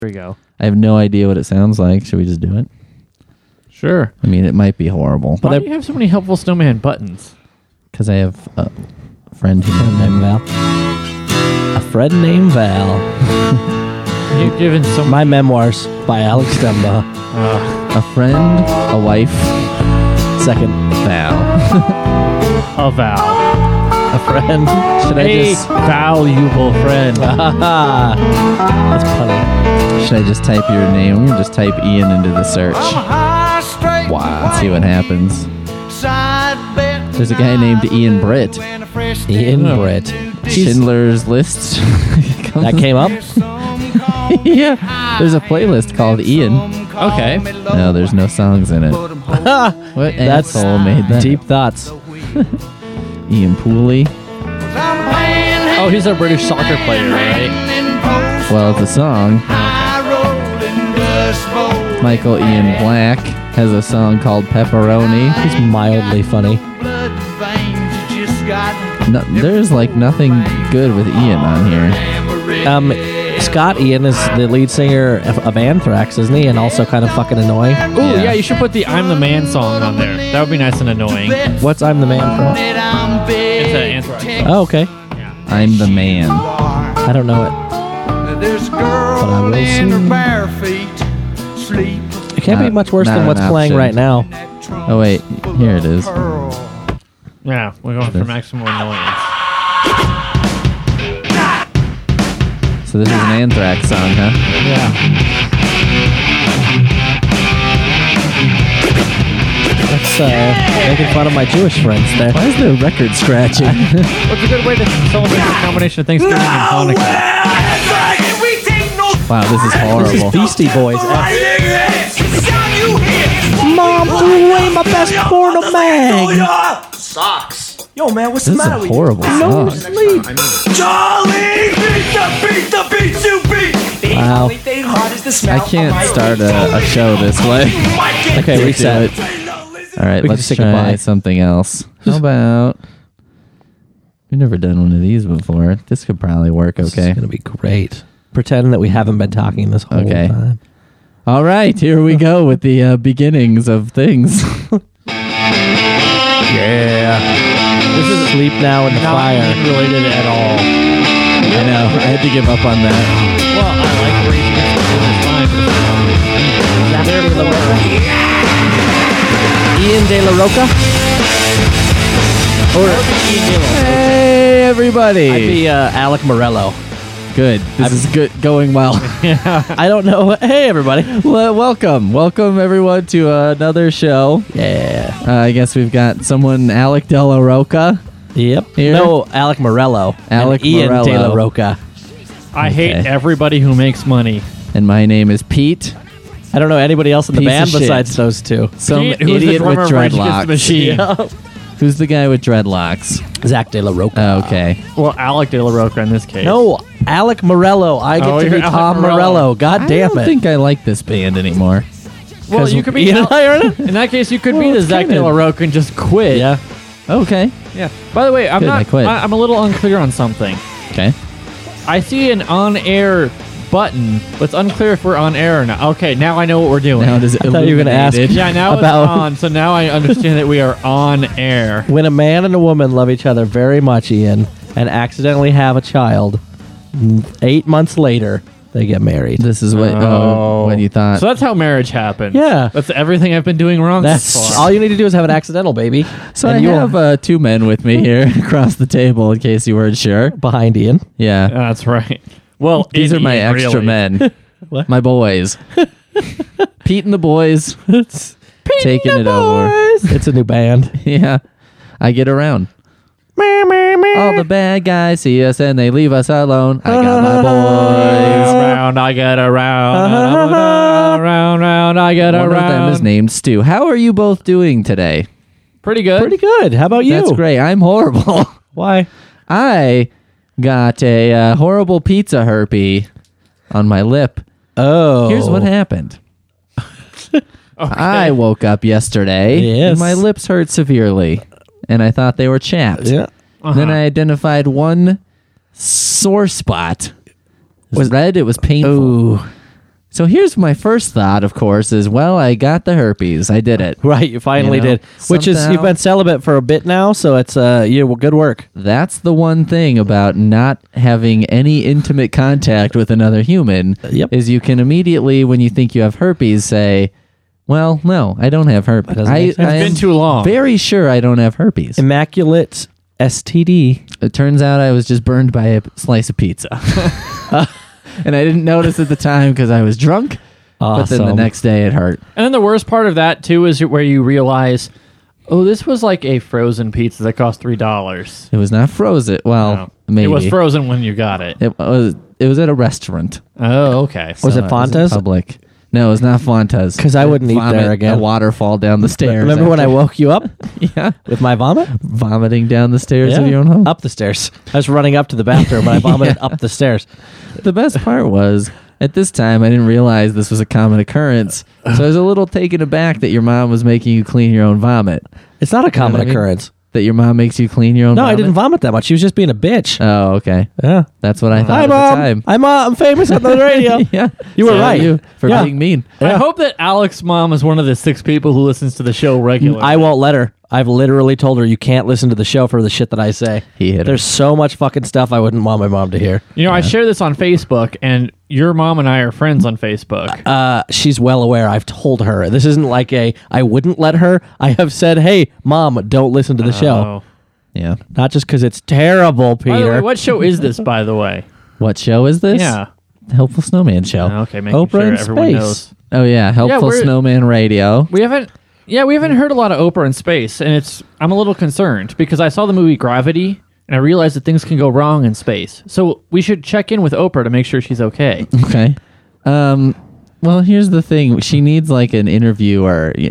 There we go. I have no idea what it sounds like. Should we just do it? Sure. I mean, it might be horrible. Why do you have so many helpful snowman buttons? Because I have a friend named Val. A friend named Val. You've given so My Memoirs by Alex Demba. a friend, a wife, Second. Val. a vow. A friend. Should I A just... valuable friend. That's funny. Should I just type your name? I'm going to just type Ian into the search. Wow. Let's see what happens. There's a guy named Ian Britt. Ian Britt. Schindler's List. That came up? Yeah. There's a playlist called Ian. Okay. No, there's no songs in it. What That's asshole made that? Deep thoughts. Ian Pooley. Oh, he's a British soccer player, right? Well, it's a song. Michael Ian Black has a song called Pepperoni. He's mildly funny. No, there's like nothing good with Ian on here. Scott Ian is the lead singer of Anthrax, isn't he? And also kind of fucking annoying. Ooh, yeah, you should put the I'm the Man song on there. That would be nice and annoying. What's I'm the Man from? It's an Anthrax. Oh, okay. I'm the Man. I don't know it. But I will soon. It can't be much worse Not than what's an playing option. right now. Oh wait, here it is. Yeah, we're going for maximum annoyance. So this is an Anthrax song, huh? Yeah. That's making fun of my Jewish friends there. Why is there record scratching? What's a good way to celebrate the combination of Thanksgiving and Hanukkah? Wow, this is horrible. This is Beastie Boys. Mom threw away my best porno mag. Sucks. Yo, man, what's This the is matter a horrible No song. sleep. Charlie, beat the beat you beat. Wow. I can't start a show this way. Okay, reset. All right, We can let's just say try goodbye. something else. How about... We've never done one of these before. This could probably work okay. It's gonna be great. Pretend that we haven't been talking this whole Okay. time. All right, here we go with the beginnings of things. Yeah. This is Sleep Now in the Not Fire. related at all. I know, I had to give up on that. Well, I like the reason it's fine. Ian De La Roca? Hey, everybody. I'd be Alec Morello. Good. This is good. Going well. I don't know. Hey, everybody. Well, welcome everyone to another show. Yeah. I guess we've got someone, Alec De La Roca. Yep. Here? No, Alec Morello. Alec and Ian Morello. De La Roca. I hate Okay. everybody who makes money. And my name is Pete. I don't know anybody else in the Piece band of shit. besides those two. Some Pete, who's the idiot with drummer of Rage Against the dreadlocks. Machine. Who's the guy with dreadlocks? Zach De La Roca. Oh, okay. Well, Alec De La Roca in this case. No, Alec Morello. I get Oh, to you're be Alec Tom Morello. Morello. God I damn don't it. think I like this band anymore. Well, you could be Ian and I are in it? in that case, you could Well, be the it's Zach kinda- De La Roca and just quit. Yeah. Okay. Yeah. By the way, I'm Good, I not. quit. I'm a little unclear on something. Okay. I see an on-air button, but it's unclear if we're on air or not. Okay, now I know what we're doing. Now it is I thought you were gonna ask- illuminated. Yeah, now About- it's on. So now I understand that we are on air. When a man and a woman love each other very much, Ian, and accidentally have a child, 8 months later, they get married. This is what what you thought. So that's how marriage happens. Yeah. That's everything I've been doing wrong That's so far. all you need to do is have an accidental baby. So and I you'll- have two men with me here across the table in case you weren't sure. behind Ian. Yeah. That's right. Well, These are my Ian, extra really. men. What? My boys. Pete and the boys. Taking it over. It's a new band. Yeah. I get around. All the bad guys see us and they leave us alone. I got my boys. Around, I get around. Around, I get One around. of them is named Stu. How are you both doing today? Pretty good. Pretty good. How about you? That's great. I'm horrible. Why? I got a horrible pizza herpy on my lip. Oh. Here's what happened. I woke up yesterday Yes. and my lips hurt severely, and I thought they were chapped. Yeah. Then I identified one sore spot. It was red. It was painful. Ooh. So here's my first thought, of course, is, well, I got the herpes. I did it. Right, you finally You know, did. Which is, somehow- you've been celibate for a bit now, so it's good work. That's the one thing about not having any intimate contact with another human Yep. is you can immediately, when you think you have herpes, say, well, no, I don't have herpes. doesn't make sense. I It's am been too long. very sure I don't have herpes. Immaculate STD. It turns out I was just burned by a slice of pizza. And I didn't notice at the time because I was drunk, but then the Awesome. next day it hurt. And then the worst part of that too is where you realize, oh, this was like a frozen pizza that cost $3. It was not frozen. Well, No. maybe. It was frozen when you got it. It was at a restaurant. Oh, okay. Was So it Fonta's? in public. No, it was not Fonta's. 'Cause I wouldn't eat Vomit, there again. A waterfall down the stairs. Remember when I after- woke you up Yeah. with my vomit? Vomiting down the stairs of Yeah. your own home. Up the stairs. I was running up to the bathroom, but I vomited up the stairs. The best part was, at this time, I didn't realize this was a common occurrence. So I was a little taken aback that your mom was making you clean your own vomit. It's not a common what I mean? occurrence. That your mom makes you clean your own No, vomit? I didn't vomit that much. She was just being a bitch. Oh, okay. Yeah. That's what I thought Hi, at the Mom. time. I'm famous on the radio. Yeah. You were So right. You for Yeah. being mean. I hope that Alex's mom is one of the 6 people who listens to the show regularly. I won't let her. I've literally told her you can't listen to the show for the shit that I say. He hit her. There's so much fucking stuff I wouldn't want my mom to hear. You know, I share this on Facebook, and your mom and I are friends on Facebook. She's well aware. I've told her. This isn't like I wouldn't let her. I have said, hey, Mom, don't listen to the show. Oh. Yeah. Not just because it's terrible, By the way, Peter. what show is this, by the way? What show is this? Yeah. Helpful Snowman Show. Okay, making Oprah sure in everyone space. knows. Oh, yeah. Helpful we're- Snowman Radio. We haven't heard a lot of Oprah in space, and I'm a little concerned because I saw the movie Gravity, and I realized that things can go wrong in space. So we should check in with Oprah to make sure she's okay. Okay. Well, here's the thing. She needs like an interview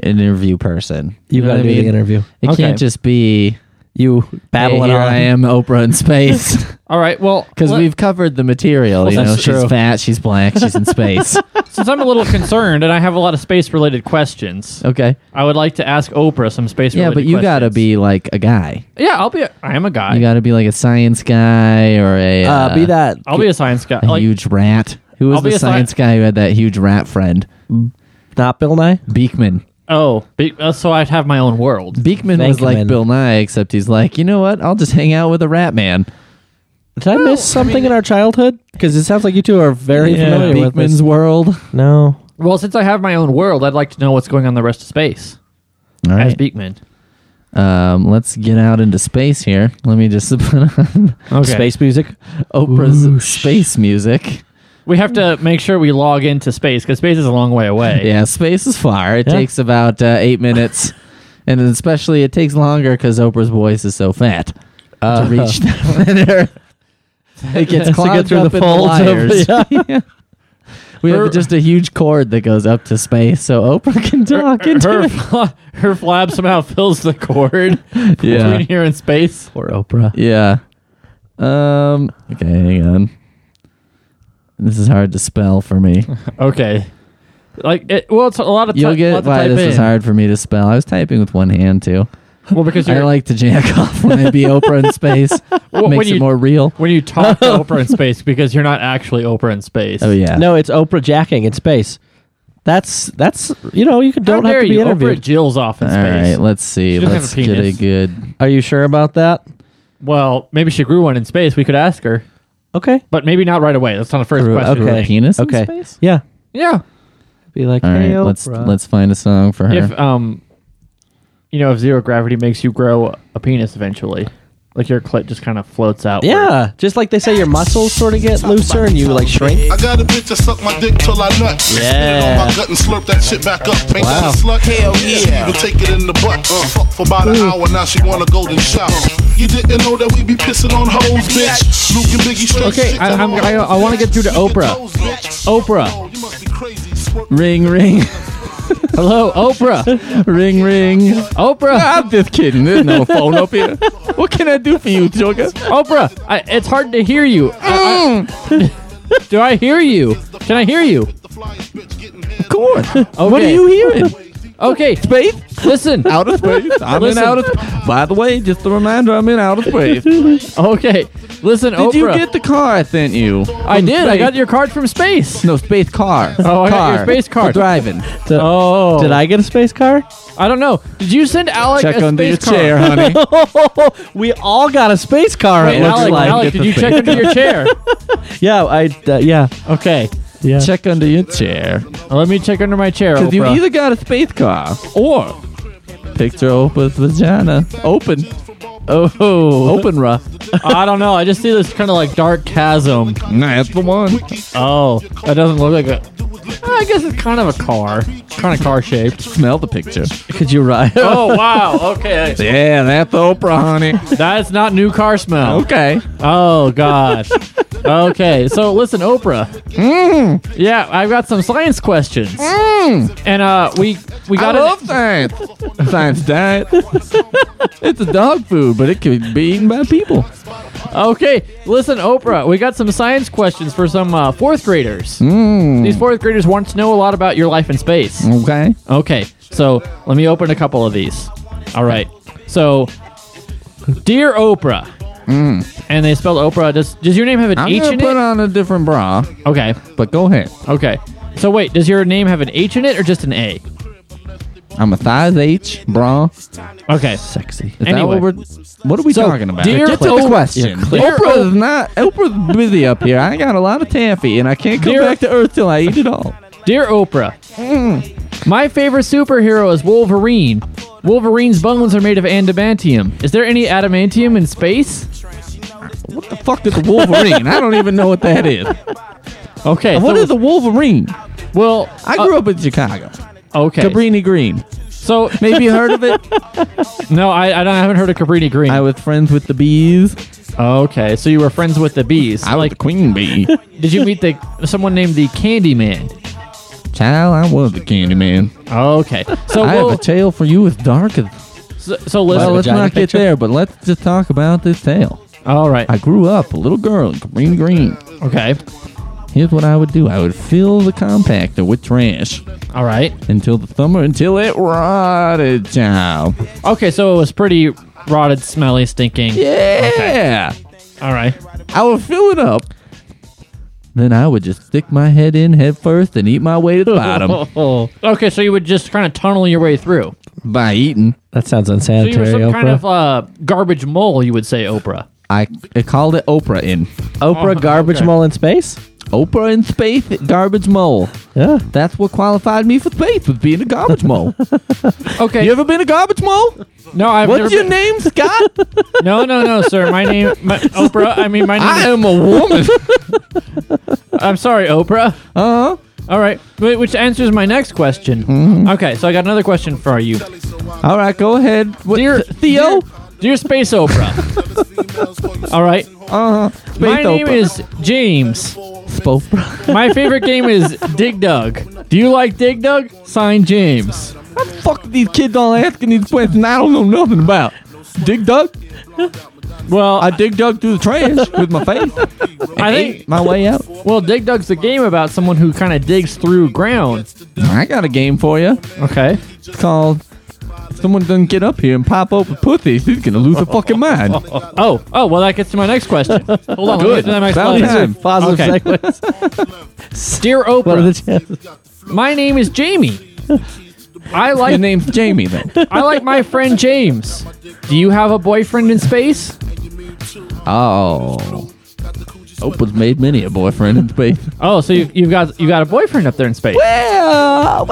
person. You know got what to I do mean? the interview. It Okay. can't just be, You hey, babbling here on. I am, Oprah in space. All right, well, Because we've covered the material. Well, you know, that's she's true. fat, she's black, she's in space. since I'm a little concerned and I have a lot of space-related questions, Okay. I would like to ask Oprah some space-related Yeah, but questions. you got to be like a guy. Yeah, I am a guy. You got to be like a science guy or a be that. I'll be a science guy. a Like, huge rat. Who was I'll be the a science guy who had that huge rat friend? Not Bill Nye? Beekman. so I'd have my own world. Beekman was like Venkman. Bill Nye, except he's like, you know what? I'll just hang out with a rat man. Did I miss something in our childhood? Because it sounds like you two are very familiar with Beekman's this. world. No. Well, since I have my own world, I'd like to know what's going on in the rest of space. All As right. Beekman. Let's get out into space here. Let me just put on Okay. Space music? Oprah's space music. We have to make sure we log into space because space is a long way away. Yeah, space is far. It Yeah. takes about 8 minutes. And especially it takes longer because Oprah's voice is so fat to reach planet Earth. It gets To get clogged through up the in the folds of- wires. Yeah. We have just a huge cord that goes up to space so Oprah can talk into it. Her flab somehow fills the cord Yeah. between here and space. Poor Oprah. Yeah. Okay, hang on. This is hard to spell for me. Okay. It's a lot of You'll lot get to why type this in. is hard for me to spell. I was typing with one hand too. Well, because I you're, like to jack off when I be Oprah in space. Well, when Makes it you- more real. when you talk to Oprah in space because you're not actually Oprah in space. Oh yeah. No, it's Oprah jacking in space. That's you How don't have dare to be you? interviewed. Oprah Jill's off in All space. right, let's see. She doesn't have Let's a get a penis. good. Are you sure about that? Well, maybe she grew one in space. We could ask her, Okay. but maybe not right away. That's not the first question. okay. Penis in Okay. space? Yeah. Yeah. Be like, All hey, right, let's Oprah. find a song for her. If zero gravity makes you grow a penis eventually, like your clit just kind of floats out. Yeah, just like they say, your muscles sort of get looser and you like shrink. I got a bitch that suck my dick till I nut. Spit it on my gut and slurp that shit back up. Ain't that a slut? Hell yeah. She even take it in the butt. Fuck for about an hour, now she want a golden shower. You didn't know that we be pissing on hoes, bitch. Luke and Biggie straight Okay, shit I want to get through to Oprah. Oprah. Oh, you must be crazy. Squirt Ring, ring, Hello, Oprah. ring, ring. Oprah. I'm just kidding. There's no phone up here. What can I do for you, Joker? Oprah. It's hard to hear you. Do I hear you? Can I hear you? the flyest bitch getting head. Come on. Okay. What are you hearing? Okay. Space? Listen. Out of space. I'm in Listen. outer space. By the way, just a reminder, I'm in outer space. Did Okay. Listen, Oprah. you get the car I sent you? I From did. I space? got your card from space. No, space car. Oh, I got car your space card. for driving. Oh. Did I get a space car? I don't know. Did you send Alec Check a under your space car? chair, honey. We all got a space car. Wait, it looks Alec, like. Alec, did you check under your chair? Yeah, yeah, Okay. yeah. Check under your chair. Let me check under my chair, Because you Oprah. either got a space car or picture Oprah's vagina. Open. Oh. Open rough. I don't know. I just see this kind of like dark chasm. That's the one. Oh. That doesn't look like a... I guess it's kind of a car. Kind of car shaped. Smell the picture. Could you ride? Oh, wow. Okay. Yeah, that's Oprah, honey. That's not new car smell. Okay. Oh, gosh. Okay. So, listen, Oprah. Yeah, I've got some science questions. And we I got love science. Science diet. It's a dog food, but it can be eaten by people. Okay, listen, Oprah, we got some science questions for some fourth graders. These fourth graders want to know a lot about your life in space. Okay. Okay, so let me open a couple of these. All right, so, Dear Oprah, and they spelled Oprah. Does your name have an I'm H going in to put it? on a different bra, Okay, but go ahead. okay. So wait, does your name have an H in it or just an A? I'm a size H bra. Okay. Sexy. Is Anyway. what are we So, talking about? dear Get to the Oprah- question. Dear Oprah's busy up here. I got a lot of taffy, and I can't come Dear- back to Earth till I eat it all. Dear Oprah, my favorite superhero is Wolverine. Wolverine's bones are made of adamantium. Is there any adamantium in space? What the fuck is a Wolverine? I don't even know what that is. Okay. What is a Wolverine? Well, I grew up in Chicago. okay. Cabrini Green. So Maybe you heard of it? no, I haven't heard of Cabrini Green. I was friends with the bees. Okay, so you were friends with the bees. I was the queen bee. Did you meet someone named the Candyman? Child, I was the candy man. Okay, so I have a tale for you as dark as... so listen. Well, let's vagina not get picture? there, but let's just talk about this tale. All right. I grew up a little girl in Cabrini Green. Okay. Here's what I would do. I would fill the compactor with trash All right. until the summer, until it rotted, child. Okay, so it was pretty rotted, smelly, stinking. Yeah. All right. I would fill it up. Then I would just stick my head in head first and eat my way to the bottom Okay, so you would just kind of tunnel your way through. by eating. That sounds So you unsanitary, were some Oprah. kind of garbage mole, you would say, Oprah. I called it Oprah in. Oprah garbage okay. mole in space? Oprah in space, garbage mole. Yeah. That's what qualified me for space, was being a garbage mole. Okay. You ever been a garbage mole? No, I've What's never your been- name, Scott? No, sir. My name, Oprah. I mean, my name. I am a woman. I'm sorry, Oprah. Uh-huh. All right, which answers my next question. Mm-hmm. Okay, so I got another question for you, All right, go ahead. What, dear Theo? dear Space Oprah. All right, Uh-huh. my name is James. Spofra. My favorite game is Dig Dug. Do you like Dig Dug? Signed, James. What the fuck are these kids all asking these questions I don't know nothing about? Dig dug? Well, I dig dug through the trash with my face. I think. My way out. Well, Dig Dug's the game about someone who kind of digs through ground. I got a game for you. Okay. It's called if someone doesn't get up here and pop open pussies, he's gonna lose a fucking mind. Oh. Well, that gets to my next question. Hold on. Let me get to that next About question. time. Positive Okay. segues. Dear What are Oprah, the chances? my name is Jamie. I Your like name's Jamie then. I like my friend James. Do you have a boyfriend in space? Oh. Oprah's made many a boyfriend in space. Oh, so you've got a boyfriend up there in space. Well,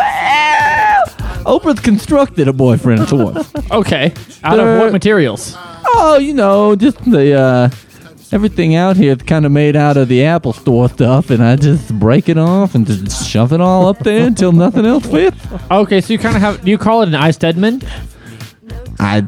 Oprah's constructed a boyfriend for us. Okay. Out of what materials? Oh, you know, just the everything out here is kind of made out of the Apple Store stuff, and I just break it off and just shove it all up there until nothing else fits. Okay, so you kind of have. Do you call it an I Stedman? I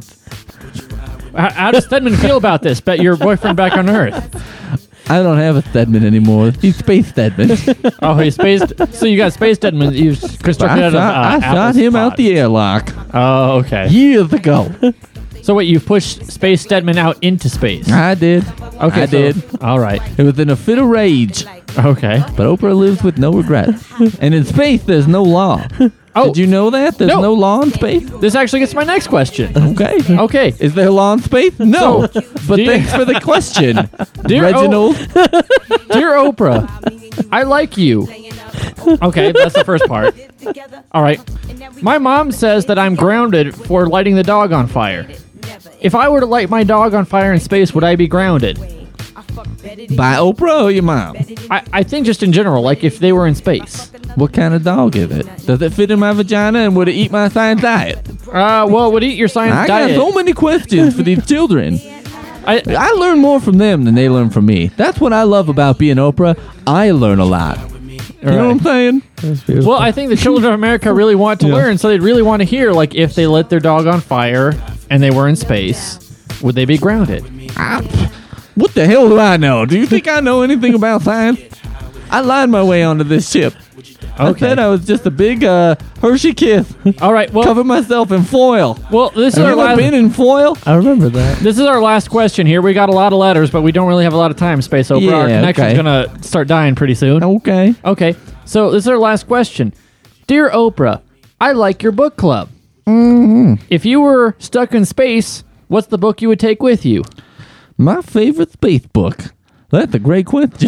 How does Stedman feel about this? Bet your boyfriend back on Earth. don't have a Stedman anymore. He's Space Stedman. Oh, he's spaced. So you got Space Stedman. You constructed out of. I shot Apple's him out pod. the airlock Oh, okay. years ago. So wait, you pushed Space Stedman out into space. I did. Okay, I did. All right. It was in a fit of rage, Okay. but Oprah lives with no regret. And in space, there's no law. Oh, Did you know that? There's No. no law in space? this actually gets to my next question. Okay. Okay. Is there law in space? No. So, but do you- thanks for the question, Dear Reginald. Dear Oprah, I like you. Okay, that's the first part. All right. My mom says that I'm grounded for lighting the dog on fire. If I were to light my dog on fire in space, would I be grounded? By Oprah or your mom? I think just in general, like if they were in space. What kind of dog is it? Does it fit in my vagina and would it eat my science diet? Well, it would eat your science I diet. got so many questions for these children. I learn more from them than they learn from me. That's what I love about being Oprah. I learn a lot. You know what I'm saying? Well, I think the children of America really want to learn, so they'd really want to hear, like, if they lit their dog on fire and they were in space, would they be grounded? What the hell do I know? Do you think I know anything about science? I lied my way onto this ship. I said I was just a big Hershey Kiss. All right, well, Cover myself in foil. this is Have our you ever last, been in foil? I remember that. this is our last question here. We got a lot of letters, but we don't really have a lot of time, Space Oprah. Our Yeah, connection's okay. gonna start dying pretty soon. Okay. Okay, so this is our last question. Dear Oprah, I like your book club. Mm-hmm. If you were stuck in space, what's the book you would take with you? My favorite space book. That's a great question.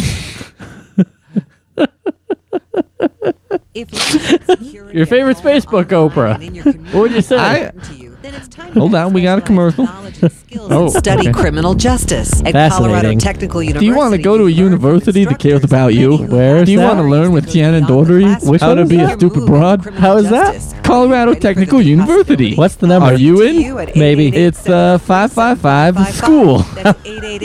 Your favorite space book, Oprah. What would you say? Hold on, we got a commercial. Study okay. criminal justice at Fascinating. Colorado Technical University. Do you want to go to a university that cares about you? Where is Do you that? want to learn with Shannon Daugherty Which how one to is be that? a stupid broad? How is that? Colorado Technical University. What's the number? Are you in? Maybe. It's 555 school. That's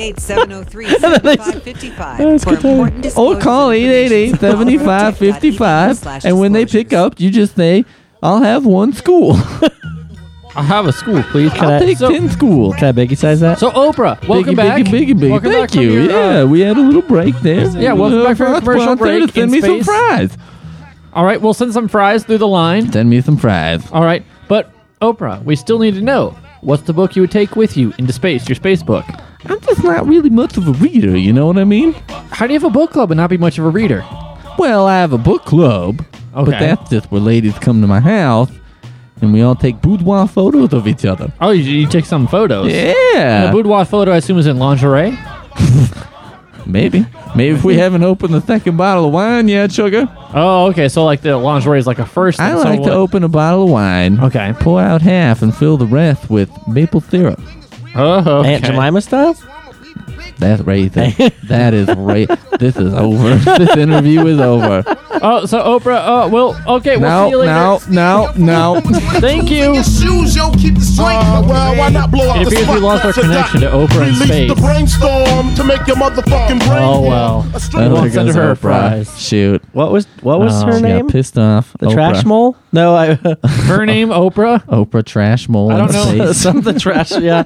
888-703-7555. Or call 888-7555, and when they pick up, you just say, "I'll have one school. I'll have a school, please. I'll take 10 school." Can I biggie size that? So Oprah, welcome Biggie, back. biggie, biggie. Welcome back Thank from you. your, Yeah, we had a little break there. Yeah, welcome back from a commercial break Send in me some space. fries. All right, we'll send some fries through the line. Send me some fries. All right, but Oprah, we still need to know what's the book you would take with you into space, your space book. I'm just not really much of a reader, you know what I mean? How do you have a book club and not be much of a reader? Well, I have a book club, but Okay. that's just where ladies come to my house, and we all take boudoir photos of each other. Oh, you take some photos. Yeah. The boudoir photo, I assume, is in lingerie. Maybe if we haven't opened the second bottle of wine yet, sugar. Oh, okay. So like the lingerie is like a first. I thing. like so to what- open a bottle of wine. Okay. Pour out half and fill the rest with maple syrup. Oh, okay. Aunt Jemima style? That's racist. That is This is over. This interview is over. Oh, so Oprah. Oh, well, okay. We'll see you later. No. Thank you. Shoes, yo, keep the strength. Well, why not blow out It the appears we spot lost our to connection to Oprah in Release space. the brainstorm to make your motherfucking brain. Oh, well. A Oh, string won't there send goes her Oprah. fries. Shoot. What was her She name? got pissed off. The Oprah. trash mole? No, I Her name, Oprah. Oprah trash mole. I don't in know. space. some of the trash. Yeah,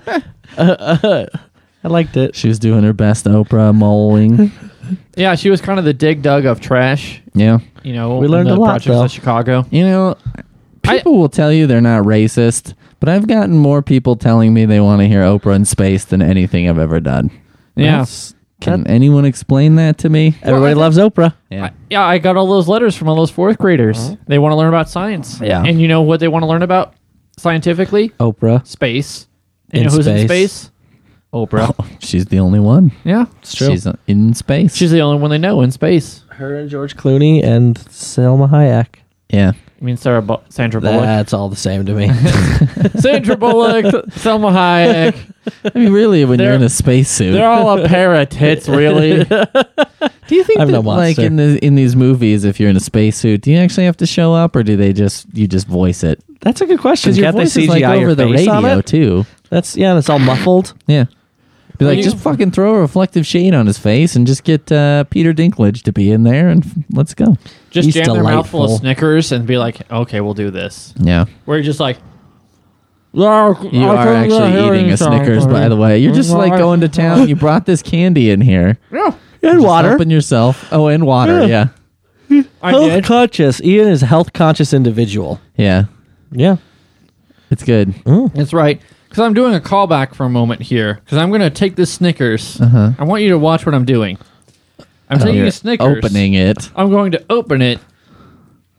I liked it. She was doing her best Oprah moling. Yeah, she was kind of the Dig Dug of trash. Yeah. You know, We learned in a the lot, Projects though. of Chicago. You know, people will tell you they're not racist, but I've gotten more people telling me they want to hear Oprah in space than anything I've ever done. Yeah. Can anyone explain that to me? Everybody loves Oprah. Yeah. Yeah, I got all those letters from all those fourth graders. They want to learn about science. Yeah. And you know what they want to learn about scientifically? Oprah. Space. You In know who's in space. space? Oprah. She's the only one. Yeah. It's true. She's in space. She's the only one they know in space. Her and George Clooney and Selma Hayek. yeah. I mean, Sandra Bullock. That's all the same to me. Sandra Bullock, Selma Hayek. I mean, really, when you're They're- in a spacesuit. They're all a pair of tits, really. Do you think I'm that, no like monster. in these movies, if you're in a spacesuit, do you actually have to show up, or do they just voice it? That's a good question. Because your Can't they voice is CGI like your over the face on radio it? too. That's and it's all muffled. Yeah. Be like, you- just fucking throw a reflective shade on his face and just get Peter Dinklage to be in there and let's go. Just He's jam their mouth full of delightful. Snickers and be like, okay, we'll do this. Yeah. Where you're just like, You are actually eating a Snickers, by the way. You're just like going to town. You brought this candy in here. Yeah, And Just water. helping yourself. Oh, and water. Yeah. I Health did. conscious. Ian is a health conscious individual. Yeah. Yeah. It's good. That's right. Because I'm doing a callback for a moment here. Because I'm going to take this Snickers. Uh-huh. I want you to watch what I'm doing. I'm taking You're a Snickers. opening it. I'm going to open it.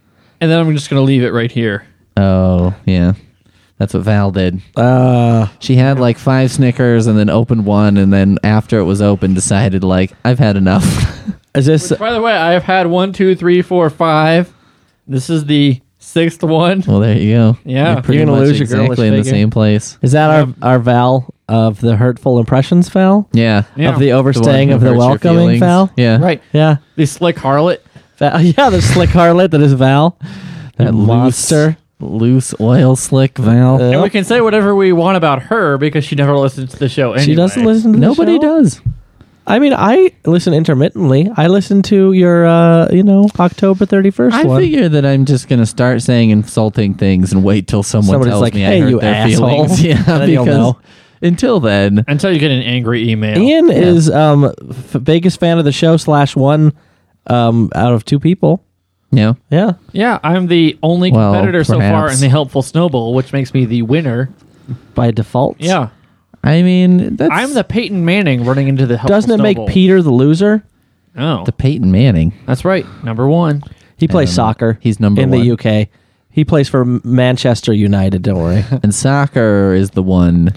and then I'm just going to leave it right here. Oh, yeah. That's what Val did. She had like 5 Snickers and then opened one, and then after it was open, decided like, I've had enough. Is this? By the way, I have had 1, 2, 3, 4, 5. This is the 6th one. Well, there you go. Yeah. You're pretty You're gonna much lose your girlish exactly in the figure. same place. Is that our Val of the hurtful impressions, Val? Yeah. Yeah. Of the The one overstaying who of the hurts your welcoming, feelings. Val? Yeah. Right. Yeah. The slick harlot. Yeah, the slick harlot that is Val. That monster. Loose oil slick Val. And we can say whatever we want about her because she never listens to the show anyway. She doesn't listen to the Nobody show? does. I mean, I listen intermittently. I listen to your, October 31st I one. figure that I'm just going to start saying insulting things and wait till someone Somebody's tells like, me "Hey, I hurt you their asshole." feelings. Yeah, And then you'll because know. until then, Until you get an angry email. Ian is biggest fan of the show / one out of 2 people. yeah. Yeah. Yeah, I'm the only Well, competitor so far perhaps. in the Helpful Snowball, which makes me the winner. By default. Yeah. I mean, that's I'm the Peyton Manning running into the Helpful Doesn't it make Snowball. Peter the loser? Oh, the Peyton Manning. that's right. Number 1. He plays don't know. soccer. He's number in 1. the UK. He plays for Manchester United. Don't worry. And soccer is the one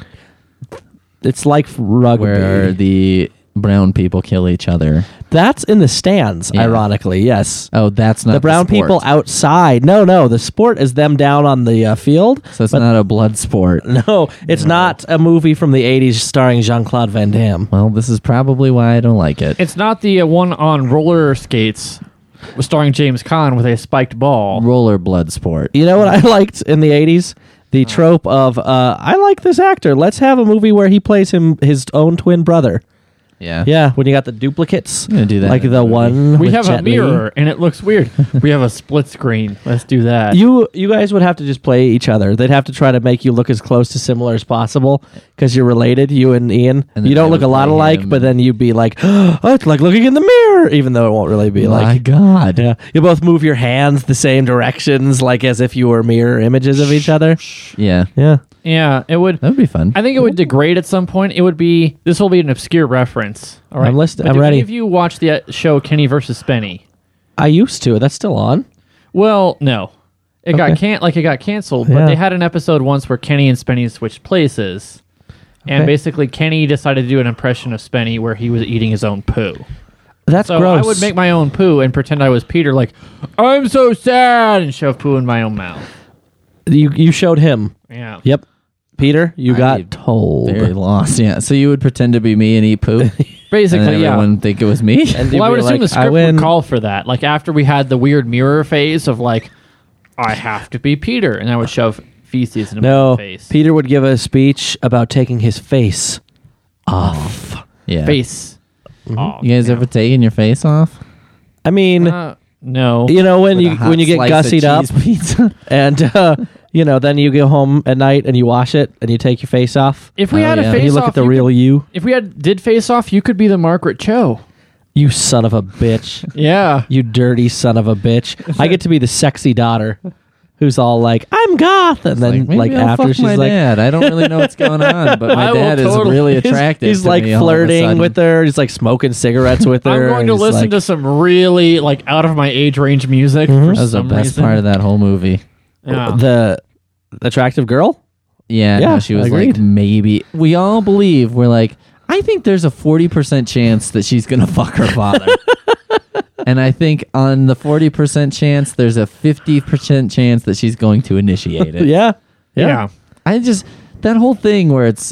It's like rugby. where the brown people kill each other. That's in the stands, Yeah. ironically. Yes. Oh, that's not The brown sport. people outside. No. The sport is them down on the field. So it's not a blood sport. No, it's not a movie from the 80s starring Jean-Claude Van Damme. Well, this is probably why I don't like it. It's not the one on roller skates starring James Caan with a spiked ball. Roller blood sport. You know what I liked in the 80s? The trope of, I like this actor. Let's have a movie where he plays his own twin brother. Yeah. Yeah, when you got the duplicates. I'm gonna do that Like in the a movie. one We with have a Jet Li. mirror, and it looks weird. We have a split screen. Let's do that. You guys would have to just play each other. They'd have to try to make you look as close to similar as possible because you're related, you and Ian. And then You don't I look a would lot play alike, him. but then you'd be like, oh, it's like looking in the mirror, even though it won't really be My like. God. Yeah, you both move your hands the same directions, like as if you were mirror images of each other. Yeah. Yeah, Yeah, it would. That would be fun. I think it would degrade at some point. It would be. This will be an obscure reference. All right, I'm listening. But I'm did ready. any of you watch the show Kenny versus Spenny? I used to. That's still on. Well, no. It got Okay. it got canceled, but Yeah. they had an episode once where Kenny and Spenny switched places. And Okay. basically Kenny decided to do an impression of Spenny where he was eating his own poo. That's So gross. I would make my own poo and pretend I was Peter, like, I'm so sad, and shove poo in my own mouth. You showed him. Yeah. Yep, Peter, you I'd got be told. Very lost. Yeah. So you would pretend to be me and eat poop, and Basically, yeah. everyone think it was me. And Well, I you'd would be assume like, the I script win. would call for that. Like, after we had the weird mirror phase of, like, I have to be Peter, and I would shove feces in my No, face. Peter would give a speech about taking his face off. Yeah. Face. Mm-hmm. Oh, You guys yeah. ever taken your face off? I mean, No. you know when With you a hot when you get slice of gussied up cheese pizza? and then you go home at night and you wash it and you take your face off. If we Oh, had yeah. a And face And you look off, at the you real could- you. if we did face off, you could be the Margaret Cho. You son of a bitch. Yeah. You dirty son of a bitch. I get to be the sexy daughter who's all like, I'm goth. And then Maybe like I'll after fuck she's my like, dad. I don't really know what's going on, but my I will dad is totally- really he's- attractive. he's to like me all of a flirting sudden. with her. He's like smoking cigarettes with her. I'm going to and he's listen like, to some really, like, out of my age range music for That was the some best reason. part of that whole movie. Yeah. the attractive girl. Yeah, Yeah, no, she was like, agreed. maybe. We all believe, we're like, I think there's a 40% chance that she's going to fuck her father. And I think on the 40% chance, there's a 50% chance that she's going to initiate it. Yeah. yeah. I just, that whole thing where it's,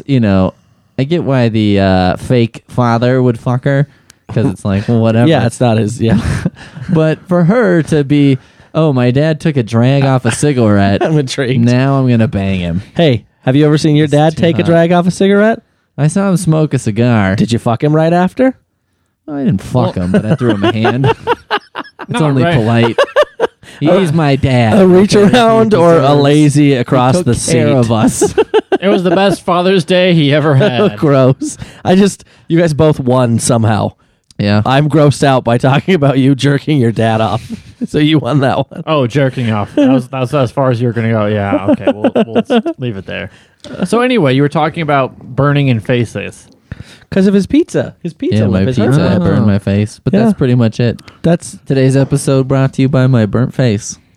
I get why the fake father would fuck her, because it's like, well, whatever. Yeah, it's not his. Yeah. But for her to be, oh, my dad took a drag off a cigarette. I'm intrigued. Now I'm going to bang him. Hey, have you ever seen your dad too take a hot. drag off a cigarette? I saw him smoke a cigar. Did you fuck him right after? I didn't fuck him, but I threw him a hand. It's Not only right. polite. He's my dad. A reach okay? around He or a deserves- lazy he across took the care seat? of us. It was the best Father's Day he ever had. Gross. You guys both won somehow. Yeah. I'm grossed out by talking about you jerking your dad off. So you won that one. Oh, jerking off. That was as far as you were going to go. Yeah, okay. We'll leave it there. So anyway, you were talking about burning in faces. Because of his pizza. His pizza Yeah, my lip is pizza. I hurtful. burned my face. But Yeah. that's pretty much it. That's Today's episode brought to you by my burnt face.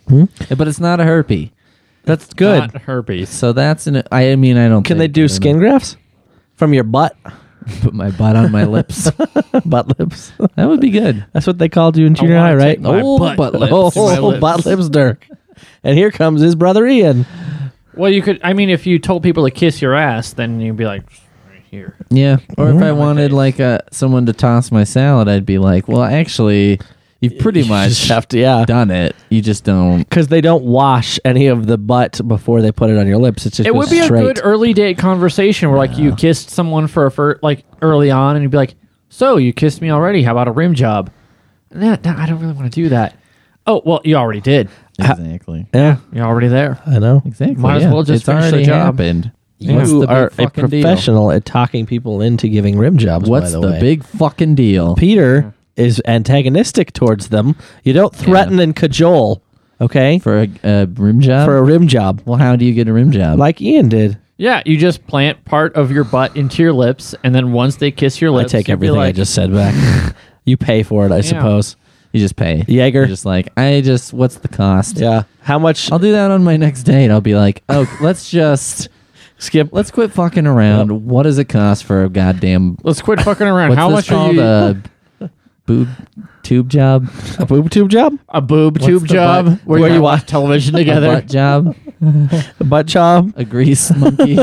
But it's not a herpes. That's good. Not herpes. So that's I don't. Can they do skin grafts from your butt? Put my butt on my lips. Butt lips. That would be good. That's what they called you in junior high, wanna right? take my butt lips to my lips. Butt lips, Dirk. And here comes his brother Ian. Well, you could. I mean, if you told people to kiss your ass, then you'd be like, right here. Yeah. Or if I wanted like someone to toss my salad, I'd be like, well, actually, you've pretty You much just have to, done it. You just don't. Because they don't wash any of the butt before they put it on your lips. It's just It would be straight. a good early date conversation where, like, you kissed someone for like early on, and you'd be like, "So you kissed me already? How about a rim job?" Nah, I don't really want to do that. Oh, well, you already did. Exactly. Yeah, You're already there. I know. Exactly. Might as yeah. well just it's finish the already job. happened. You What's the big are a fucking deal? professional at talking people into giving rim jobs. What's by the way. big fucking deal? Peter is antagonistic towards them. You don't threaten and cajole, okay? For a rim job? For a rim job, Well, how do you get a rim job? like Ian did. Yeah, you just plant part of your butt into your lips, and then once they kiss your I lips, take you'd be everything I like, just said back. You pay for it, I suppose. you just pay. Jaeger. You're just like, what's the cost? Yeah. How much? I'll do that on my next date. I'll be like, let's quit fucking around. Yep. What does it cost for a goddamn Let's quit fucking around. what's How this much are called? you? A boob tube job? A boob tube job? A boob What's tube the job butt- where you watch watch television A together. butt job? A butt job? A grease monkey?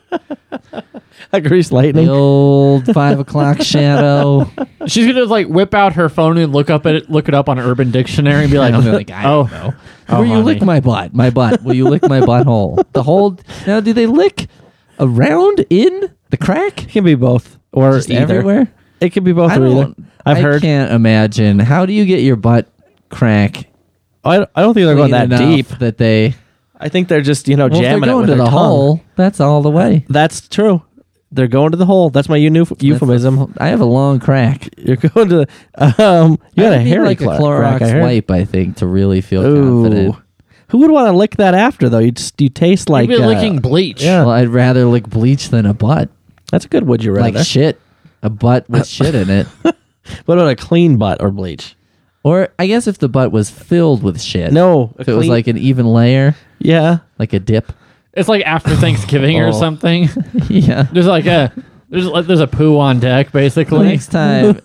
A grease The lightning? old 5 o'clock shadow? She's gonna like whip out her phone and look it up on Urban Dictionary and be like, I'll be like, I don't know. Oh, Will you honey. lick my butt? My butt. Will you lick my butthole? The whole. Now, do they lick around in the crack? It can be both. Or Just either. everywhere? It can be both or either. I I've heard. can't imagine. How do you get your butt crack I don't think they're going clean that enough deep. that they I think they're just, well, if they're jamming it going with to their the tongue. hole? That's all the way. That's true. They're going to the hole. That's my euphemism. I have a long crack. You're going to. You got a I need hairy like a crack, Clorox I heard. wipe, I think, to really feel Ooh. confident. Who would want to lick that after though? You taste like You'd be licking bleach. yeah. Well, I'd rather lick bleach than a butt. That's a good would you rather. Like shit. A butt with shit in it. What about a clean butt or bleach? Or I guess if the butt was filled with shit. No, If it was like an even layer, yeah. like a dip. It's like after Thanksgiving or Oh. something. Yeah. There's like there's a poo on deck basically. Next time,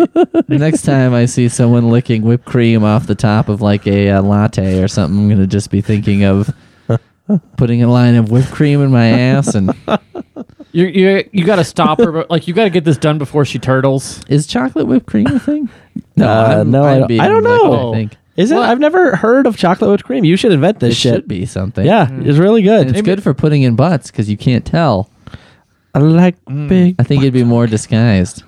I see someone licking whipped cream off the top of like a latte or something, I'm gonna just be thinking of putting a line of whipped cream in my ass. And You got to stop her, but like you got to get this done before she turtles. is chocolate whipped cream a thing? No, I don't know. I think Is it? What? I've never heard of chocolate whipped cream. You should invent this it shit. should be something. Yeah, it's really good. And it's good for putting in butts because you can't tell. I like big. I think it'd be more disguised.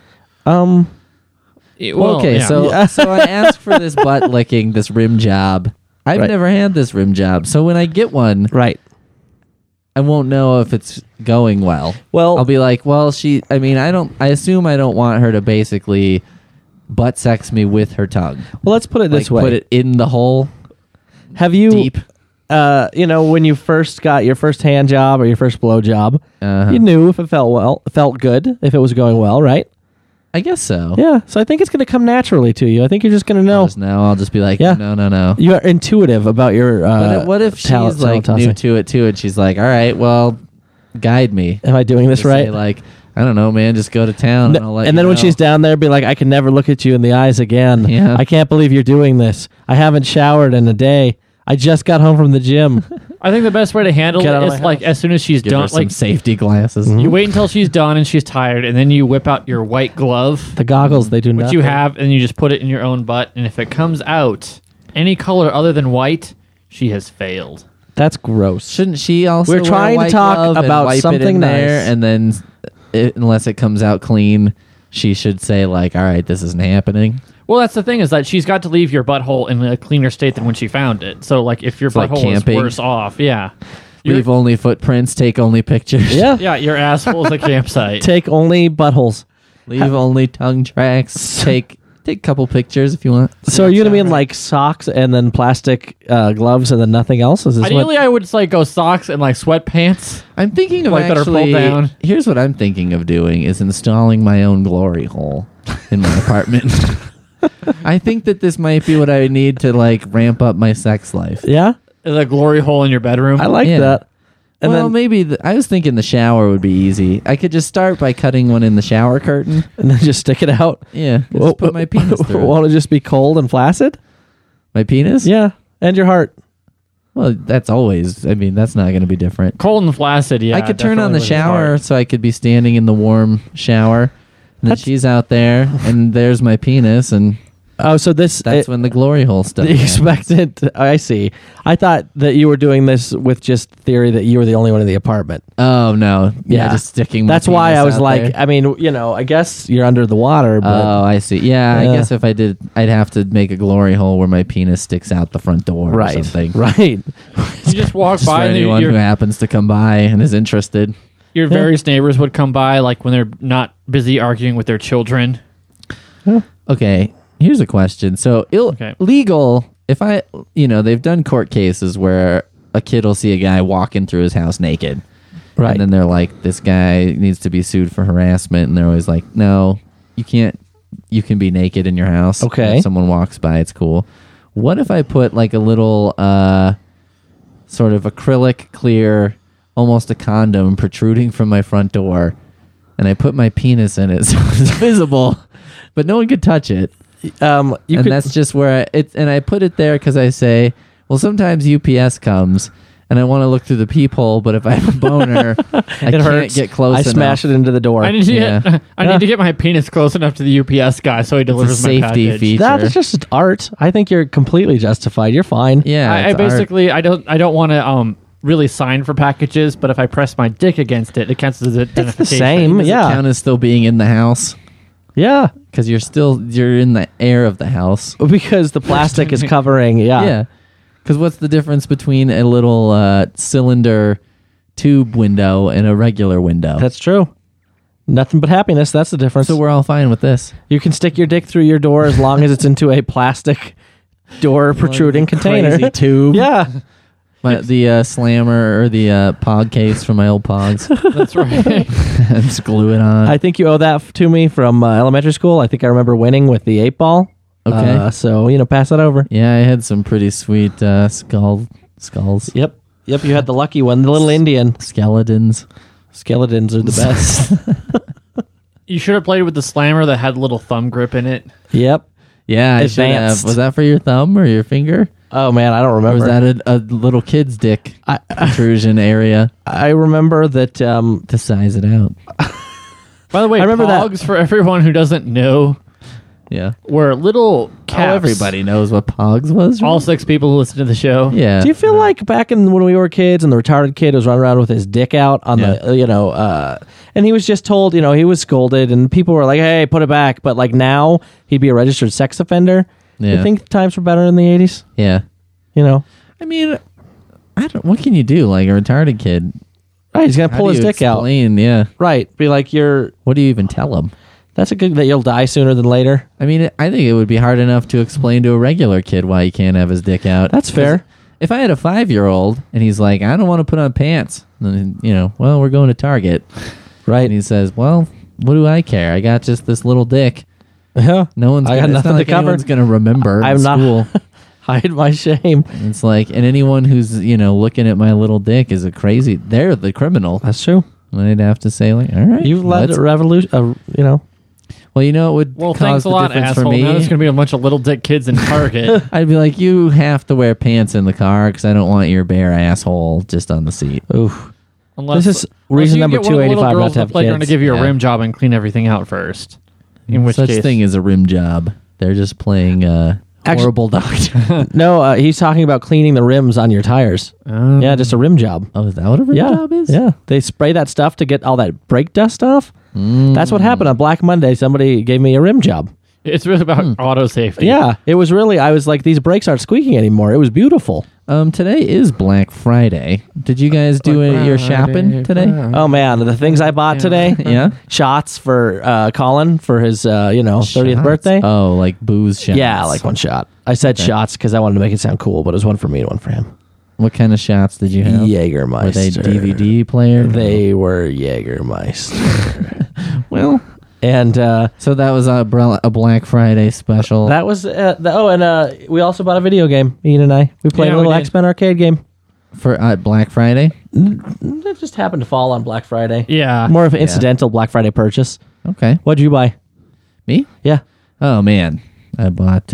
Um. Well, okay, yeah. so I asked for this butt licking, this rim job. I've Right. never had this rim job, so when I get one, Right. I won't know if it's going well. Well, I'll be like, well, I assume I don't want her to basically butt sex me with her tongue. well, let's put it this way. Put it in the hole Have you deep. when you first got your first hand job or your first blow job, Uh-huh. you knew if it felt good, if it was going well, right? I guess so. Yeah. So I think it's going to come naturally to you. I think you're just going to know. I'll just be like, Yeah. no. You are intuitive about your. But what if she's talent like tossing. new to it too, and she's like, all right, well, guide me. Am I doing this Just right? say, like, I don't know, man. Just go to town, and I'll let And you then when know. she's down there, be like, I can never look at you in the eyes again. Yeah. I can't believe you're doing this. I haven't showered in a day. I just got home from the gym. I think the best way to handle Get out it of is my like house. as soon as she's give her done, some like safety glasses. Mm-hmm. you wait until she's done and she's tired, and then you whip out your white glove, The goggles, they do which not. you have, and you just put it in your own butt. And if it comes out any color other than white, she has failed. That's gross. Shouldn't she also? We're wear trying a to white talk glove and about wipe it something in there, nice. and then unless it comes out clean, she should say like, "All right, this isn't happening." Well, that's the thing is that she's got to leave your butthole in a cleaner state than when she found it. So, like, if your It's like butthole camping. is worse off, yeah, You're- Leave only footprints. Take only pictures. Yeah. yeah, your asshole is a campsite. Take only buttholes. Leave only tongue tracks. Take a couple pictures if you want. So are you going to be in like socks and then plastic gloves and then nothing else? Is this Ideally, I would like go socks and like sweatpants. I'm thinking of Like that are pulled actually. down. Here's what I'm thinking of doing: is installing my own glory hole in my apartment. I think that this might be what I need to like ramp up my sex life. Yeah, The glory hole in your bedroom. I like Yeah. that. And well, then maybe I was thinking the shower would be easy. I could just start by cutting one in the shower curtain. just stick it out. Yeah, just put my penis through it. Won't it just be cold and flaccid? My penis? Yeah, and your heart. Well, that's always. I mean, that's not going to be different. Cold and flaccid, yeah. I could turn on the definitely with shower heart. so I could be standing in the warm shower. And then That's- she's out there, and there's my penis, and Oh, so this that's when the glory hole stuff. the happens. expectant. I see. I thought that you were doing this with just theory that you were the only one in the apartment. Oh no! Yeah, Yeah. just sticking. My That's why penis I was out like, there. I mean, I guess you're under the water, but Oh, I see. Yeah, I Yeah. guess if I did, I'd have to make a glory hole where my penis sticks out the front door or right, something. right. You just walk Just for by and anyone who your happens to come by and is interested. various neighbors would come by, like when they're not busy arguing with their children. Okay, here's a question. So legal, if I, they've done court cases where a kid will see a guy walking through his house naked. Right. And then they're like, this guy needs to be sued for harassment. And they're always like, no, you can't. You can be naked in your house. Okay. If someone walks by, it's cool. What if I put like a little sort of acrylic clear, almost a condom protruding from my front door, and I put my penis in it so it's visible, but no one could touch it. And that's just where I put it there because I say, well, sometimes UPS comes and I want to look through the peephole, but if I have a boner, I can't hurts. get close I enough. smash it into the door. I need to Yeah. get I need to get my penis close enough to the UPS guy so he It's a delivers my safety package. feature. That is just art. I think you're completely justified. You're fine. Yeah, I it's art. basically I don't want to really sign for packages, but if I press my dick against it, it counts as identification. same. Does Yeah. it count as still being in the house? Yeah. Because you're in the air of the house. Because the plastic is covering. Yeah. Because what's the difference between a little cylinder tube window and a regular window? That's true. Nothing but happiness. That's the difference. So we're all fine with this. You can stick your dick through your door as long as it's into a plastic door protruding container. Crazy tube. Yeah. The slammer or the pog case from my old pogs. That's right. Just glue it on. I think you owe that to me from elementary school. I think I remember winning with the 8-ball. Okay. So, pass that over. Yeah, I had some pretty sweet skulls. Yep. Yep, you had the lucky one. The little Indian. Skeletons. Skeletons are the best. You should have played with the slammer that had a little thumb grip in it. Yep. Yeah, I should have. Advanced. Was that for your thumb or your finger? Oh, man, I don't Or remember. was that a little kid's dick protrusion area I remember that to size it out? By the way, I remember that- Pogs, for everyone who doesn't know, Yeah. were little caps. Oh, everybody knows what Pogs was. Right? All 6 people who listen to the show. Yeah. Do you feel like back in when we were kids and the retarded kid was running around with his dick out on the, and he was just told, he was scolded and people were like, hey, put it back. But like now he'd be a registered sex offender. Yeah. You think times were better in the 80s? Yeah. I mean, what can you do? Like a retarded kid. Right. He's going to How pull do his you dick out. explain? Yeah. Right. Be like, What do you even tell him? that's a good, that you'll die sooner than later. I mean, I think it would be hard enough to explain to a regular kid why he can't have his dick out. That's fair. If I had a 5-year-old and he's like, I don't want to put on pants, then, well, we're going to Target. Right. And he says, well, what do I care? I got just this little dick. Yeah. No one's I got gonna, it's nothing not to like cover. anyone's going to remember I'm in not- school. Hide my shame. It's like, and anyone who's, looking at my little dick is they're the criminal. That's true. And I'd have to say, like, all right. You've led let's- a revolution, Well, it would Well, cause thanks a the lot, difference asshole. for me. Now there's going to be a bunch of little dick kids in Target. I'd be like, you have to wear pants in the car because I don't want your bare asshole just on the seat. Oof. Unless, This is unless reason you number get one of the little 285 not girls to in have the playground kids. to give you a Yeah. rim job and clean everything out first. In which Such case, thing as a rim job. They're just playing horrible doctor. No, he's talking about cleaning the rims on your tires. Yeah, just a rim job. Oh, is that what a rim Yeah, job is? yeah. They spray that stuff to get all that brake dust off. That's what happened on Black Monday. Somebody gave me a rim job. it's really about auto safety. Yeah, it was really. I was like, these brakes aren't squeaking anymore. It was beautiful. Today is Black Friday. Did you guys do your shopping today? Oh man, the things I bought today. Yeah. Shots for Colin for his 30th Shots? birthday. Oh, like booze shots. Yeah, like one shot. I said shots because I wanted to make it sound cool, but it was one for me and one for him. What kind of shots did you have? Jägermeister. Were they DVD player? They were Jägermeister. Well, And So that was a Black Friday special. that was we also bought a video game. Ian and I we played Yeah, a little we did. X-Men arcade game. for Black Friday. It just happened to fall on Black Friday. Yeah. More of an incidental Black Friday purchase. Okay. What'd you buy? Me? Yeah. Oh man, I bought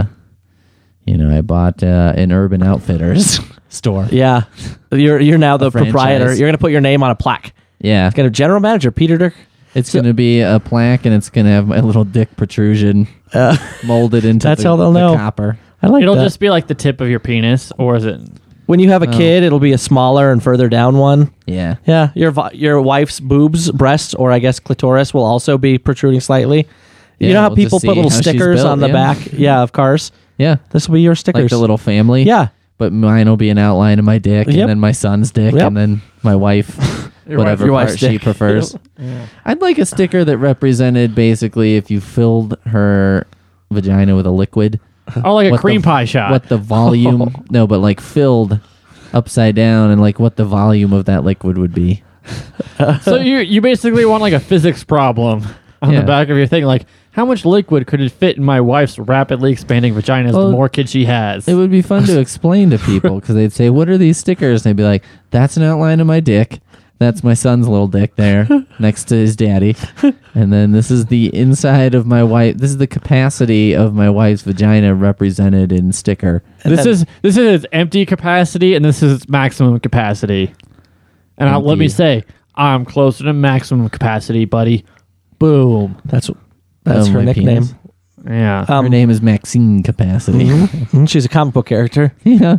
an Urban Outfitters store. Yeah. You're now the franchise. proprietor. You're gonna put your name on a plaque. Yeah, Got a general manager, Peter Dirk. it's gonna be a plaque, and it's gonna have my little dick protrusion molded into. That's the, how they'll the know. copper. I like It'll that. just be like the tip of your penis, or is it? When you have a kid, it'll be a smaller and further down one. Yeah. Yeah, your wife's boobs, breasts, or I guess clitoris will also be protruding slightly. You Yeah, know how we'll just people see put little how she's stickers built, on the yeah. back, of cars. Yeah. This will be your stickers. Like the little family. Yeah. But mine will be an outline of my dick, Yep. and then my son's dick, Yep. and then my wife, whatever your part wife's she dick. prefers. I'd like a sticker that represented basically if you filled her vagina with a liquid, Oh, like a What the- cream pie shot. what the volume, no, but like filled upside down, and like what the volume of that liquid would be. So you basically want like a physics problem on Yeah. the back of your thing, like how much liquid could it fit in my wife's rapidly expanding vagina Well, the more kids she has? It would be fun to explain to people because they'd say, "What are these stickers?" And they'd be like, "That's an outline of my dick. That's my son's little dick there next to his daddy. And then this is the inside of my wife. This is the capacity of my wife's vagina represented in sticker." This is its empty capacity, and this is its maximum capacity. And let me Empty. say, I'm closer to maximum capacity, buddy. Boom. That's Of her my nickname. penis. Yeah. Her name is Maxine Capacity. She's a comic book character. Yeah.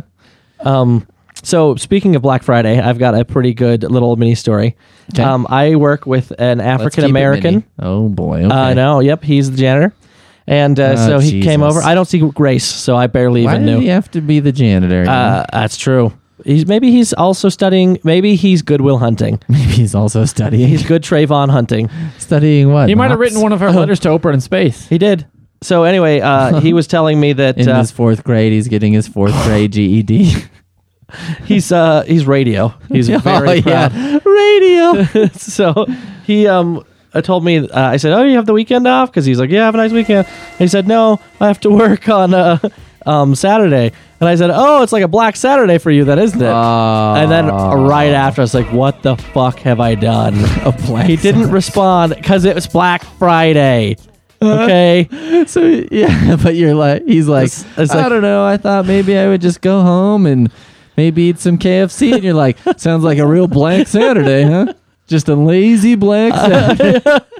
So speaking of Black Friday, I've got a pretty good little mini story. Okay. I work with an Let's African keep it American. mini. Oh boy. Okay. I know. Yep, he's the janitor, and so he came Jesus. over. I don't see Grace, so I barely Why even did knew. he have to be the janitor? That's true. Maybe he's also studying. Maybe he's Goodwill Hunting. Maybe he's also studying. He's good Trayvon hunting. Studying what? He might have mops? written one of her letters to Oprah in space. He did. So anyway, he was telling me that In his fourth grade, he's getting his fourth grade GED. he's radio. He's very proud. Radio. So he told me, I said, "Oh, you have the weekend off?" Because he's like, "Yeah, have a nice weekend." And he said, "No, I have to work on Saturday." And I said, "Oh, it's like a Black Saturday for you, then, isn't it?" And then right after, I was like, "What the fuck have I done?" He didn't respond because it was Black Friday. Okay. So yeah, but he's like, It's I like- don't know. I thought maybe I would just go home and maybe eat some KFC. And you're like, sounds like a real Black Saturday, huh? Just a lazy Black Saturday.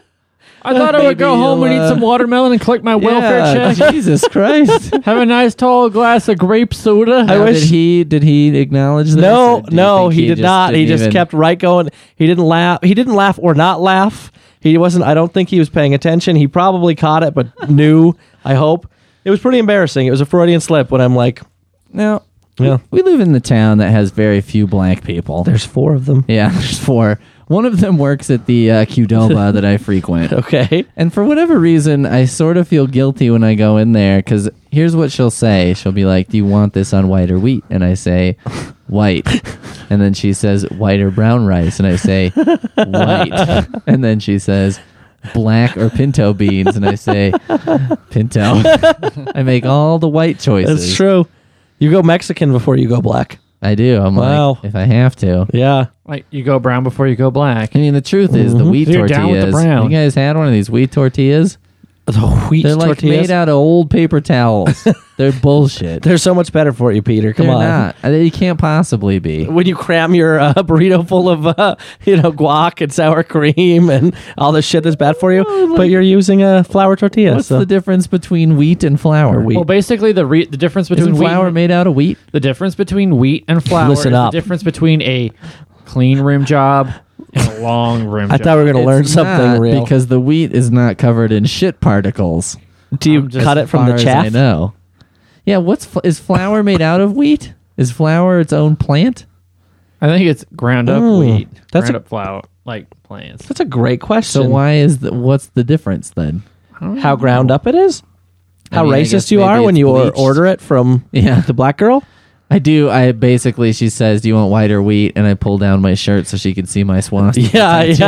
I thought I would go Maybe home and you'll, eat some watermelon and collect my welfare Yeah, check. Jesus Christ. Have a nice tall glass of grape soda. I wish- did he acknowledge this? No, or do you no, think he did not. He didn't just even- kept right going. He didn't laugh. He didn't laugh or not laugh. He wasn't. I don't think he was paying attention. He probably caught it, but knew. I hope. It was pretty embarrassing. It was a Freudian slip when I'm like, No. Yeah. We live in the town that has very few black people. "There's 4 of them." Yeah, there's 4. One of them works at the Qdoba that I frequent. Okay. And for whatever reason, I sort of feel guilty when I go in there because here's what she'll say. She'll be like, "Do you want this on white or wheat?" And I say, "White." And then she says, "White or brown rice?" And I say, "White." And then she says, "Black or pinto beans?" And I say, "Pinto." I make all the white choices. That's true. You go Mexican before you go black. I do. I'm Wow. like, if I have to. Yeah. Like you go brown before you go black. I mean, the truth is, the wheat You're down with the tortillas. brown. You guys had one of these wheat tortillas? The wheat They're like tortillas. made out of old paper towels. They're bullshit. They're so much better for you, Peter. Come They're on. not. They can't possibly be. When you cram your burrito full of guac and sour cream and all the shit that's bad for you, but you're using a flour tortilla. What's so. the difference between wheat and flour? Wheat. Well, basically the difference between Isn't wheat flour and, made out of wheat? the difference between wheat and flour Listen is up. the difference between a clean rim job and a long rim I job. thought we were going to learn It's something not, real. because the wheat is not covered in shit particles. Do you just cut it from Far the as chaff? I know. Yeah. Is flour made out of wheat? Is flour its own plant? I think it's ground up wheat. That's ground a- up flour, like plants. That's a great question. So what's the difference then? How ground up it is? How mean, I racist guess you maybe are when it's you bleached. order it from Yeah. the black girl? I do. She says, "Do you want white or wheat?" And I pull down my shirt so she can see my swastika. Yeah, tattoo. yeah.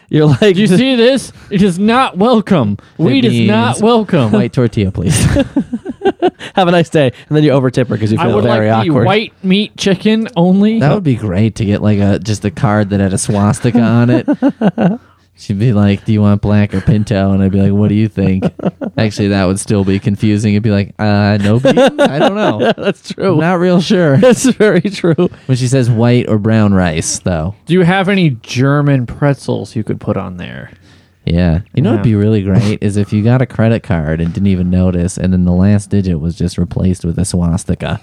You're like, Do you see this? It is not welcome. Weed is not means welcome. White tortilla, please. have a nice day, and then you overtip her because you I feel would very like the awkward. white meat chicken only. That would be great to get like just a card that had a swastika on it. She'd be like, "Do you want black or pinto?" And I'd be like, "What do you think?" Actually, that would still be confusing. It'd be like, "No beans? I don't know. That's true. I'm not real sure." That's very true. When she says white or brown rice, though, Do you have any German pretzels you could put on there? yeah, you know what'd be really great is if you got a credit card and didn't even notice, and then the last digit was just replaced with a swastika.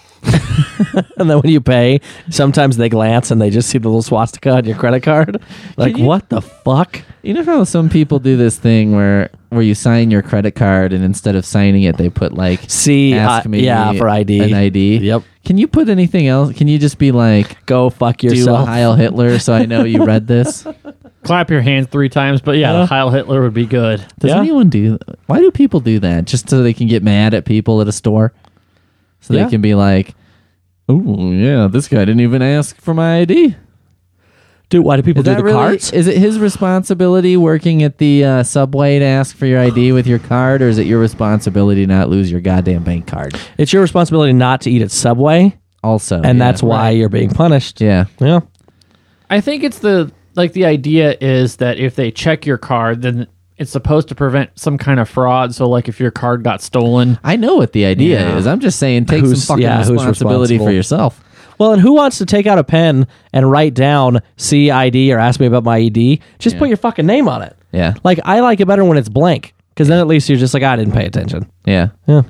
And then when you pay, sometimes they glance and they just see the little swastika on your credit card. Like, you- what the fuck? You know how some people do this thing where you sign your credit card and instead of signing it, they put like See, ask me yeah, for ID. an ID. Yep. Can you put anything else? Can you just be like, Go fuck do a yourself. Heil Hitler so I know you read this? Clap your hands 3 times, but yeah, the Heil Hitler would be good. Does Yeah. anyone do? Why do people do that? Just so they can get mad at people at a store? So Yeah. they can be like, "Oh yeah, this guy didn't even ask for my ID." Dude, why do people Is do that the really? cards? Is it his responsibility working at the Subway to ask for your ID with your card, or is it your responsibility to not lose your goddamn bank card? It's your responsibility not to eat at Subway, Also, and yeah. that's why you're being punished. Yeah. Yeah. I think it's the idea is that if they check your card, then it's supposed to prevent some kind of fraud. So like if your card got stolen, I know what the idea Yeah. is. I'm just saying, take Who's- some fucking yeah, who's responsibility for responsible? yourself. Well, and who wants to take out a pen and write down CID or ask me about my ID? Just put your fucking name on it. Yeah. Like, I like it better when it's blank, because then at least you're just like, I didn't pay attention. Yeah. Yeah.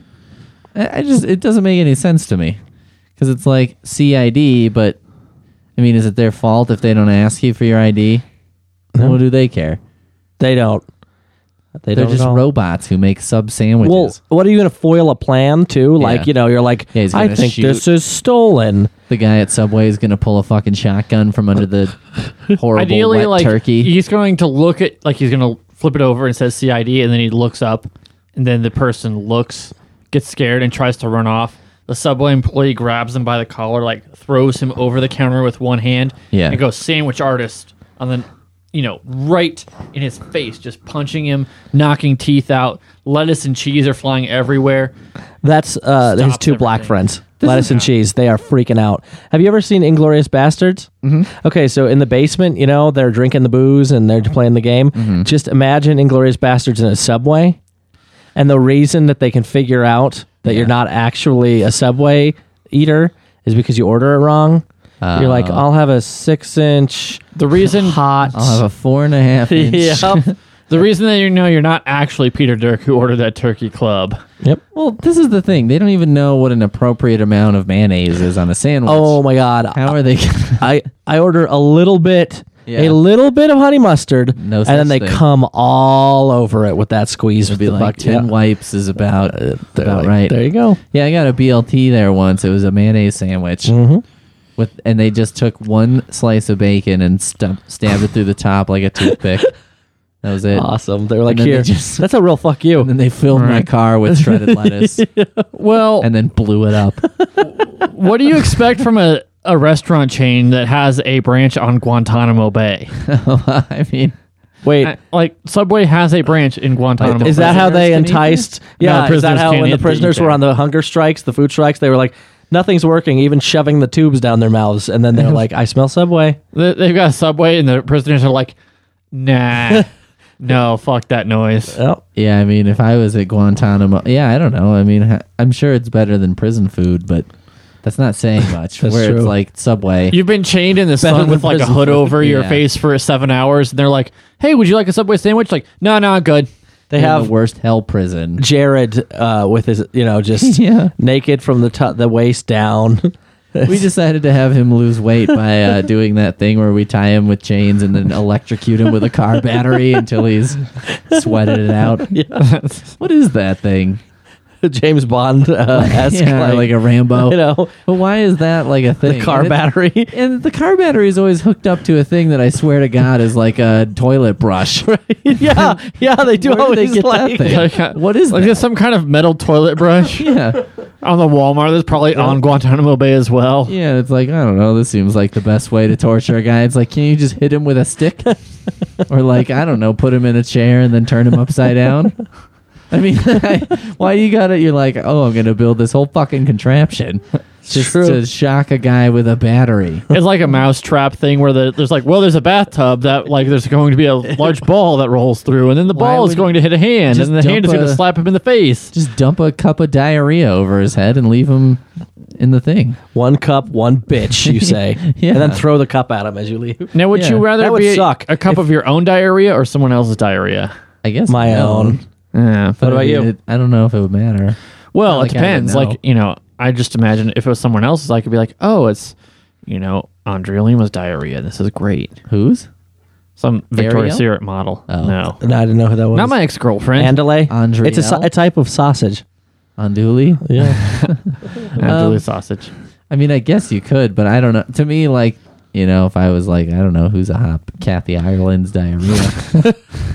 I just, it doesn't make any sense to me. Because it's like CID, but I mean, is it their fault if they don't ask you for your ID? What do they care? They don't. They They're don't just at all. robots who make sub sandwiches. Well, what are you going to foil a plan too? Like, Yeah. you're like, Yeah, he's I gonna think shoot. this is stolen. The guy at Subway is going to pull a fucking shotgun from under the horrible ideally, wet like turkey. he's going to look at, like he's going to flip it over and it says CID, and then he looks up, and then the person looks, gets scared, and tries to run off. The Subway employee grabs him by the collar, like throws him over the counter with one hand, Yeah. and goes sandwich artist, and then right in his face, just punching him, knocking teeth out. Lettuce and cheese are flying everywhere. That's his Stops two black everything. friends. Lettuce and cheese. They are freaking out. Have you ever seen Inglourious Bastards? Mm-hmm. Okay, so in the basement, they're drinking the booze and they're playing the game. Mm-hmm. Just imagine Inglourious Bastards in a Subway. And the reason that they can figure out that you're not actually a Subway eater is because you order it wrong. You're like, I'll have a 6-inch The reason hot. I'll have a 4.5 inch. Yep. The reason that you're not actually Peter Dirk who ordered that turkey club. Yep. Well, this is the thing. They don't even know what an appropriate amount of mayonnaise is on a sandwich. Oh my God. How are they? I order a little bit of honey mustard, No and such then they thing. come all over it with that squeeze. It'd be with the like buck- 10 yeah. wipes is about Like, right. There you go. Yeah, I got a BLT there once. It was a mayonnaise sandwich. Mm-hmm. And they just took one slice of bacon and stabbed it through the top like a toothpick. That was it. Awesome. They were like, And then they here, just- that's a real fuck you. And then they filled my car with shredded lettuce Well, and then blew it up. what do you expect from a restaurant chain that has a branch on Guantanamo Bay? I mean, Wait, Like Subway has a branch in Guantanamo the Bay. is that how they prisoners can eat enticed? No, Yeah, is that prisoners how can't when the eat prisoners there. were on the hunger strikes, the food strikes, they were like, nothing's working, even shoving the tubes down their mouths, and then they're like, I smell Subway. They've got a Subway, and the prisoners are like, nah, no, fuck that noise. Oh, yeah, I mean, if I was at Guantanamo, I don't know. I mean, I'm sure it's better than prison food, but that's not saying much. That's where true. it's like Subway. You've been chained in the Better sun than with like a prison hood food. over your Yeah. face for 7 hours, and they're like, hey, would you like a Subway sandwich? Like, no, I'm good. they in have the worst hell prison. Jared with his, just Yeah. naked from the waist down. We decided to have him lose weight by doing that thing where we tie him with chains and then electrocute him with a car battery until he's sweated it out. What is that thing? James Bond esque, Yeah, like a Rambo. you know, But why is that like a thing? the car And battery. And the car battery is always hooked up to a thing that I swear to God is like a toilet brush. yeah, they do Where do always they get like, that thing? What is like that? there's some kind of metal toilet brush Yeah. on the Walmart that's probably on Guantanamo Bay as well. Yeah, it's like, I don't know, this seems like the best way to torture a guy. It's like, can you just hit him with a stick? Or like, I don't know, put him in a chair and then turn him upside down? I mean, why you got it? You're like, oh, I'm going to build this whole fucking contraption just true. to shock a guy with a battery. It's like a mousetrap thing where there's like, well, there's a bathtub that like there's going to be a large ball that rolls through, and then the Why ball is would going to hit a hand, just and the hand is dump going to a- slap him in the face. Just dump a cup of diarrhea over his head and leave him in the thing. one cup, one bitch, you say, Yeah. and then throw the cup at him as you leave. Now, would Yeah, you rather that would be suck. a cup of your own diarrhea or someone else's diarrhea? I guess My no. own. Yeah. But What about I mean, you? I don't know if it would matter. Well, Like, it I would depends. know. Like, you know, I just imagine if it was someone else's, I could be like, oh, it's, you know, Andrea Lima's diarrhea. This is great. Whose? Some Victoria's Ariel? Secret model. Oh. No. No, I didn't know who that was. Not my ex-girlfriend. Andale. Andriel? It's a type of sausage. Andouille? Yeah. Andrea sausage. I mean, I guess you could, but I don't know. To me, like, you know, if I was like, I don't know, who's a hot Kathy Ireland's diarrhea.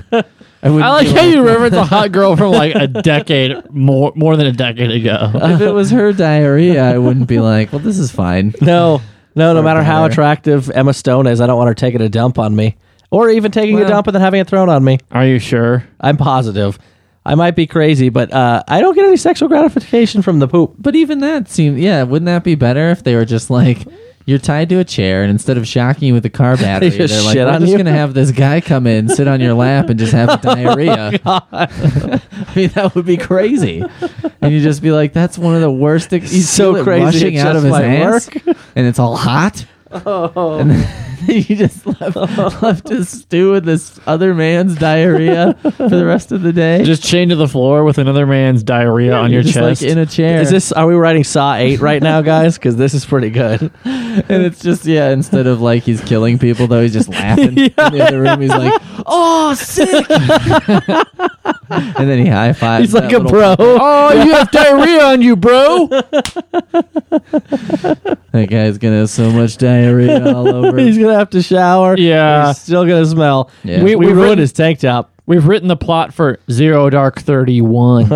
I I like how you reference a hot girl from like a decade, more than a decade ago. If it was her diarrhea, I wouldn't be like, well, this is fine. No matter how better. attractive Emma Stone is, I don't want her taking a dump on me. Or even taking a Well- dump and then having it thrown on me. Are you sure? I'm positive. I might be crazy, but I don't get any sexual gratification from the poop. But even that seemed, yeah, wouldn't that be better if they were just like, you're tied to a chair, and instead of shocking you with a car battery, just they're like, shit we're on just you." going to have this guy come in, sit on your lap, and just have diarrhea. I mean, that would be crazy. And you just be like, that's one of the worst things. He's So feel it crazy, rushing it out just of his might ass, work. and it's all hot. And then you just left to stew with this other man's diarrhea for the rest of the day. Just chained to the floor with another man's diarrhea on your You're just chest. like in a chair. Are we writing Saw 8 right now, guys? Because this is pretty good. And it's just, yeah, instead of like he's killing people, though, he's just laughing in the other room. He's like, oh, sick. And then he high fives. He's like a bro. oh, you have diarrhea on you, bro. That guy's going to have so much diarrhea all over. He's going to have to shower. Yeah. He's still going to smell. Yeah. We We've ruined written- his tank top. We've written the plot for Zero Dark 31.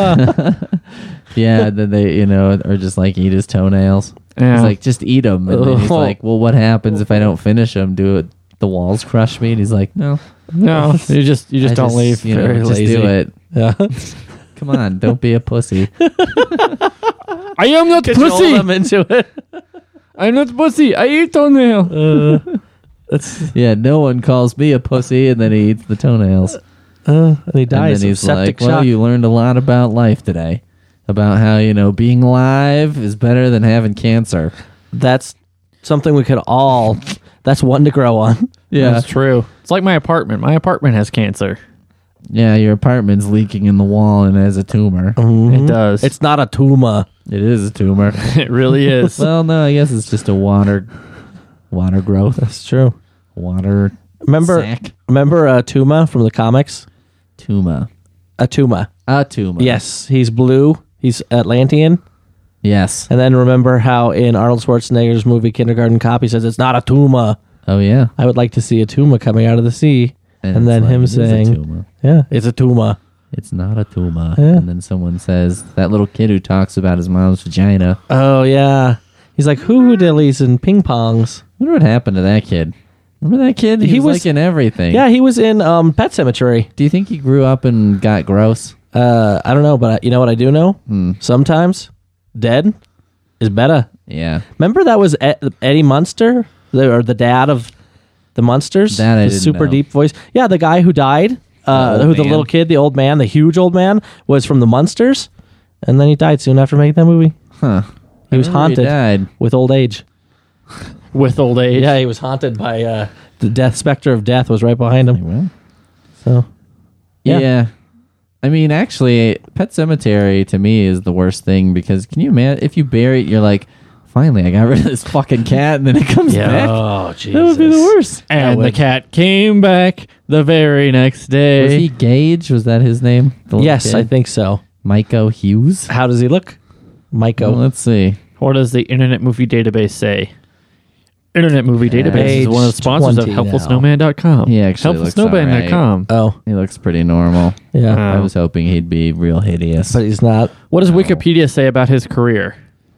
Yeah, then they, you know, or just like eat his toenails. Yeah. He's like, just eat them. And then he's Oh. like, well, what happens if I don't finish them? Do it? The walls crush me? And he's like, no. No, you just I don't leave. You know, Very just lazy. do it. Yeah. Come on, don't be a pussy. I am not Cajole pussy. them into it. I'm not pussy. I eat toenail. That's, Yeah, no one calls me a pussy, and then he eats the toenails. and he And dies then of he's septic like, well, shock. you learned a lot about life today. About how, you know, being live is better than having cancer. That's something we could all. That's one to grow on. Yeah. That's true. It's like my apartment. My apartment has cancer. Yeah, your apartment's leaking in the wall and has a tumor. It does. It's not a tumor. It is a tumor. It really is. Well, no, I guess it's just a water growth. That's true. Water Remember sac. Tuma from the comics? Tuma. Tuma. A tumor. Yes, he's blue. He's Atlantean. Yes. And then remember how in Arnold Schwarzenegger's movie Kindergarten Cop, he says it's not a tumor. Oh, yeah. I would like to see a tumor coming out of the sea. And it's then like, him it is a saying, tumor. yeah, it's a tumor. It's not a tumor. Yeah. And then someone says, that little kid who talks about his mom's vagina. Oh, yeah. He's like, hoo-hoo-dillies and ping-pongs. I wonder what happened to that kid. Remember that kid? He was like in everything. Yeah, he was in Pet Sematary. Do you think he grew up and got gross? I don't know, but you know what I do know? Sometimes dead is better. Yeah. Remember that was Eddie Munster, the dad of the Munsters? That I the didn't super know. deep voice. Yeah, the guy who died, old who the man. little kid, the old man, the huge old man, was from the Munsters, and then he died soon after making that movie Huh. He was I remember haunted. died. with old age. With old age. Yeah, he was haunted by the death specter of death was right behind him. Well, So yeah. Yeah. I mean, actually, Pet Cemetery to me is the worst thing because can you imagine if you bury it, you're like, finally, I got rid of this fucking cat, and then it comes back. oh Jesus, That would be the worst. And the cat came back the very next day. Was he Gage? Was that his name? The little Yes, kid? I think so. Myco Hughes. How does he look? Myco. Well, let's see. What does the Internet Movie Database say? Internet Movie Database is one of the Page sponsors of 20 now. HelpfulSnowman.com. He actually looks HelpfulSnowman.com. Oh, He looks pretty normal. yeah. I was hoping he'd be real hideous. But he's not. What does Wikipedia say about his career?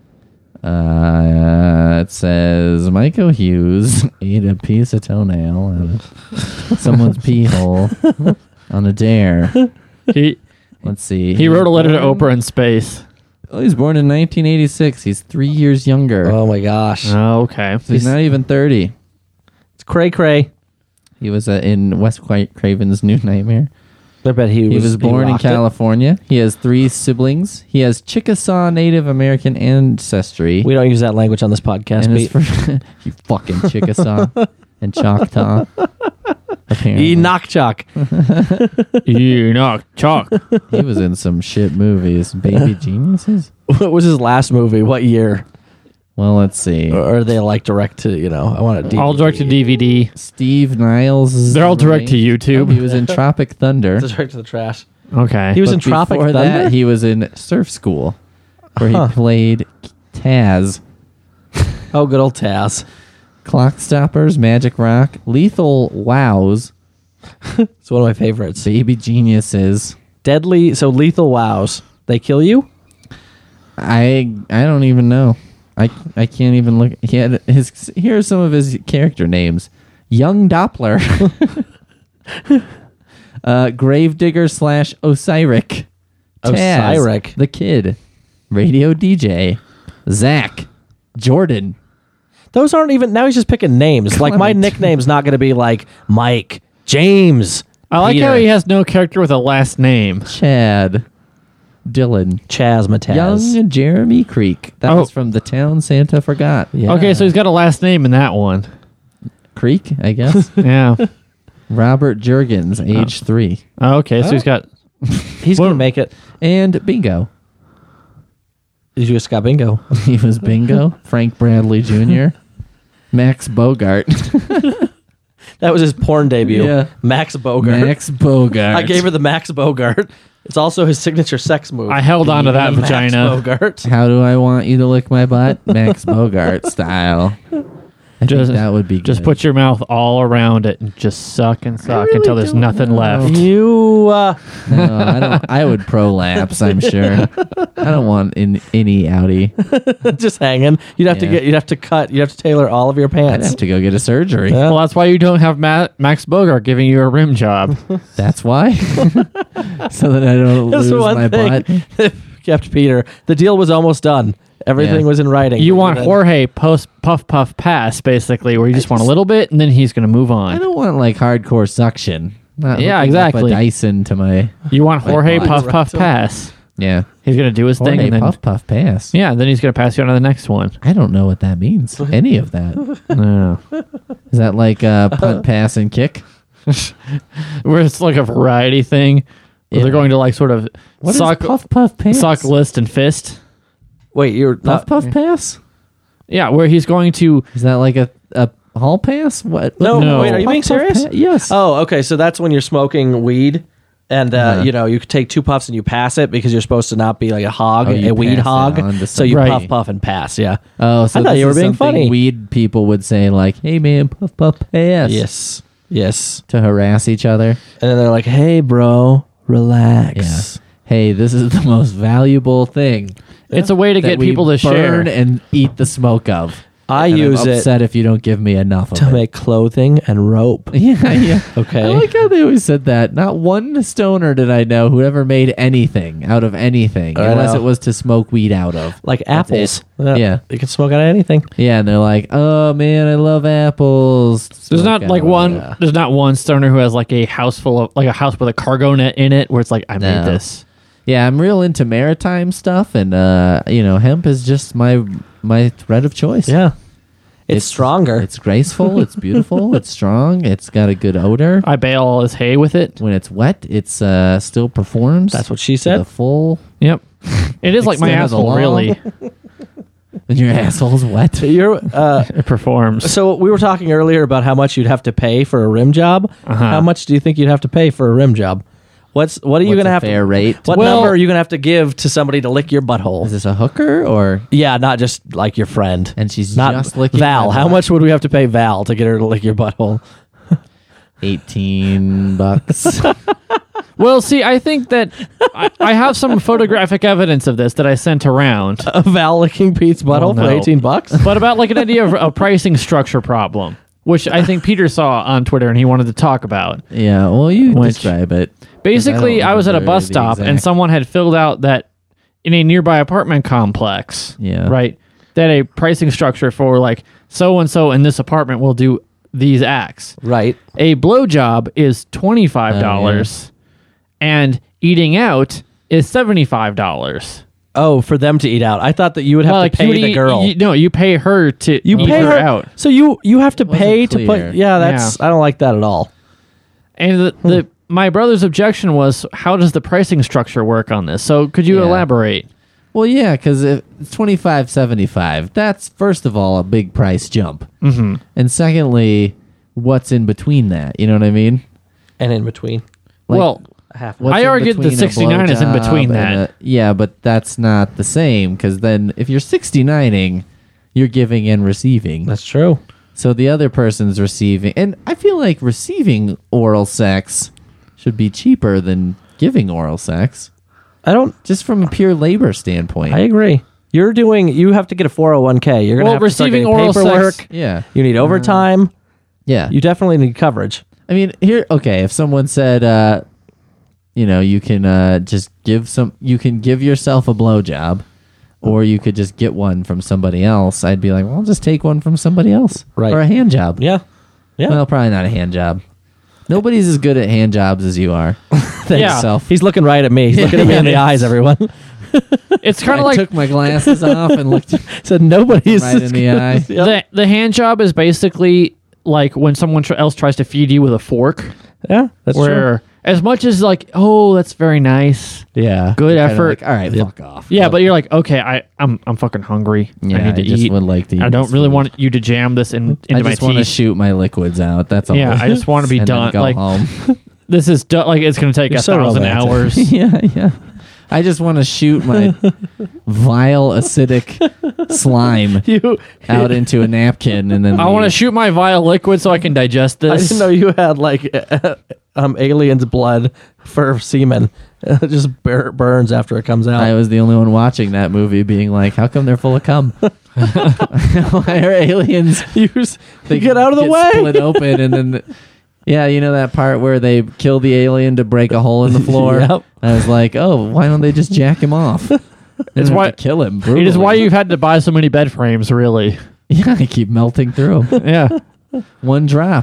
It says Myco Hughes ate a piece of toenail out of someone's pee hole on a dare. He Let's see. he wrote a letter to Oprah in space. Oh, he's born in 1986. He's 3 years younger. Oh my gosh. Oh, okay. So he's not even 30. It's cray cray. He was in Wes Craven's New Nightmare. I bet he He was born in rocked it. California. He has 3 siblings. He has Chickasaw Native American ancestry. We don't use that language on this podcast, and his Pete. you fucking Chickasaw and Choctaw. Apparently. Enoch Chalk. Enoch Chalk. He was in some shit movies. Baby Geniuses? What was his last movie? What year? Well, let's see. Or are they like direct to, I want a DVD. All direct to DVD. Steve Niles. is They're all the direct to name. YouTube. He was in Tropic Thunder. It's direct to the trash. Okay. He was But in Tropic before Thunder? that, he was in Surf School, where he played Taz. Oh, good old Taz. Clock Stoppers, Magic Rock, Lethal Wows, It's one of my favorites. Baby Geniuses. Deadly, so Lethal Wows. They kill you? I don't even know. I can't even look. He had his. Here are some of his character names: Young Doppler, Gravedigger / Osiric, Taz, Osiric. the Kid, Radio DJ, Zach, Jordan. Those aren't even, now he's just picking names. Like, my Clement. nickname's not going to be like Mike, James, I like how Peter, he has no character with a last name. Chad, Dylan, Chaz Mataz. Young Jeremy Creek. That Oh. was from The Town Santa Forgot. Yeah. Okay, so he's got a last name in that one. Creek, I guess. Yeah. Robert Jurgens, age 3. Okay, so he's got. He's going to make it. And Bingo. You just got bingo. He was Bingo. Frank Bradley Jr. Max Bogart. That was his porn debut. Yeah. Max Bogart. Max Bogart. I gave her the Max Bogart. It's also his signature sex move. I held on to that Max vagina. Bogart. How do I want you to lick my butt? Max Bogart style. I think Just- that would be Just good. put your mouth all around it and just suck and suck really until there's don't nothing know. left. You, No, I don't. I would prolapse. I'm sure. I don't want any outie. just hanging. You'd have to tailor all of your I'd pants. have to go get a surgery. Yeah. Well, that's why you don't have Max Bogart giving you a rim job. That's why. So that I don't That's lose the one my thing. butt. Kept Peter. The deal was almost done. Everything Yeah. was in writing. You want Then- Jorge post puff puff pass, basically, where you just want a little bit and then he's going to move I on. don't want like hardcore suction. Not Yeah, hooking up exactly. A Dyson to my You want Jorge butt. puff puff pass. yeah. He's going to do his thing Jorge and then puff puff pass. yeah, then he's going to pass you on to the next one. I don't know what that means. Any of that. No. Is that like punt, pass, and kick? Where it's like a variety thing. Where Yeah. they're going to like sort of What is suck, puff puff pass? suck, list, and fist. Wait, you're Puff not. puff pass? Yeah, where he's going to. Is that like a hall pass? What? No, No. wait, are you being Puff, puff, serious? pa- yes. Oh, okay. So that's when you're smoking weed, and you could take 2 puffs and you pass it because you're supposed to not be like a hog, Oh, you a weed pass it hog. on to So you somebody. puff and pass. Yeah. Oh, so I thought this you were is being something funny. Weed people would say like, "Hey man, puff puff pass." Yes. Yes. To harass each other. And then they're like, "Hey, bro, relax." Yeah. Hey, this is the most valuable thing. It's a way to that get we people to share. burn and eat the smoke of. I And use I'm it upset if you don't give me enough of to it. make clothing and rope. Yeah, yeah. Okay. I like how they always said that. Not one stoner did I know who ever made anything out of anything, I unless know. it was to smoke weed out of. Like That's apples. it. Yeah. You can smoke out of anything. Yeah, and they're like, "Oh man, I love apples." There's Smoke not like out of one. it. There's not one stoner who has like a house full of like a house with a cargo net in it, where it's like I made No. this. Yeah, I'm real into maritime stuff, and hemp is just my thread of choice. Yeah. It's stronger. It's graceful. It's beautiful. It's strong. It's got a good odor. I bale all his hay with it. When it's wet, it's still performs. That's what she to said. the full. Yep, it is like my Extent of the asshole. law. Really, And your asshole's wet. You're it performs. so we were talking earlier about how much you'd have to pay for a rim job. Uh-huh. How much do you think you'd have to pay for a rim job? What are you What's gonna a have fair to, rate? What Well- number are you gonna have to give to somebody to lick your butthole? Is this a hooker or? Yeah, not just like your friend. And she's not just licking Val. my How butt. much would we have to pay Val to get her to lick your butthole? $18. Well, see, I think that I have some photographic evidence of this that I sent around, A Val licking Pete's butthole no. for $18? but about like an idea of a pricing structure problem, which I think Peter saw on Twitter and he wanted to talk about. Yeah, well, you Which- describe it. Basically, I was at a remember bus the stop and exact- someone had filled out that in a nearby apartment complex, Yeah. right, that a pricing structure for like so and so in this apartment will do these acts. Right. A blowjob is $25 and eating out is $75. Oh, for them to eat out. I thought that you would have Well, to pay you would the eat- girl. no, you pay her to You eat pay her out. So you have to Wasn't pay to clear. put. Yeah, that's. Yeah. I don't like that at all. And the my brother's objection was, how does the pricing structure work on this? So could you Yeah. elaborate? Well, yeah, because it's $25.75. That's first of all a big price jump, and secondly, what's in between that? You know what I mean? And in between, Like, Well, half. what's I in argued that between a 69 is in blowjob between and that. yeah, but that's not the same because then if you're 69ing, you're giving and receiving. That's true. So the other person's receiving, and I feel like receiving oral sex should be cheaper than giving oral sex, I don't. just from a pure labor standpoint. I agree. You have to get a 401k. You're gonna Well, have to start receiving getting oral paperwork. sex- yeah, You need overtime. yeah. You definitely need coverage. I mean, here, okay. If someone said, you can just you can give yourself a blowjob, or you could just get one from somebody else. I'd be like, well, I'll just take one from somebody else, Right. Or a hand job. Yeah. Yeah. Well, probably not a hand job. Nobody's as good at hand jobs as you are. Thanks. Yeah. Yourself. He's looking right at me. He's looking at me in the eyes. Everyone it's kind I of like took my glasses off and looked said nobody's right in the eye. Yep. the hand job is basically like when someone else tries to feed you with a fork, Yeah, that's true. where as much as like, oh, that's very nice, Yeah. good Kinda effort. like, all right, fuck off. Yeah, but you're like, okay, I'm fucking hungry. Yeah, I need to I just eat. would like to eat I don't this really food. want you to jam this into I my just want to teeth. shoot my liquids out. That's all. Yeah, I just want to be And then done. go Like home. this is like it's going to take You're 1,000 so romantic. hours. yeah. I just want to shoot my vile acidic slime You. out into a napkin and then I want to shoot my vile liquid so I can digest I this. didn't know you had like aliens' blood for semen. It just burns after it comes out. I was the only one watching that movie being like, how come they're full of cum? Why are aliens? you get out of the way. Split open and then yeah, you know that part where they kill the alien to break a hole in the floor? Yep. I was like, oh, why don't they just jack him off? It's why- why kill him. It is why brutally. you've had to buy so many bed frames, really. Yeah, I keep melting through 'em. Yeah. One drop.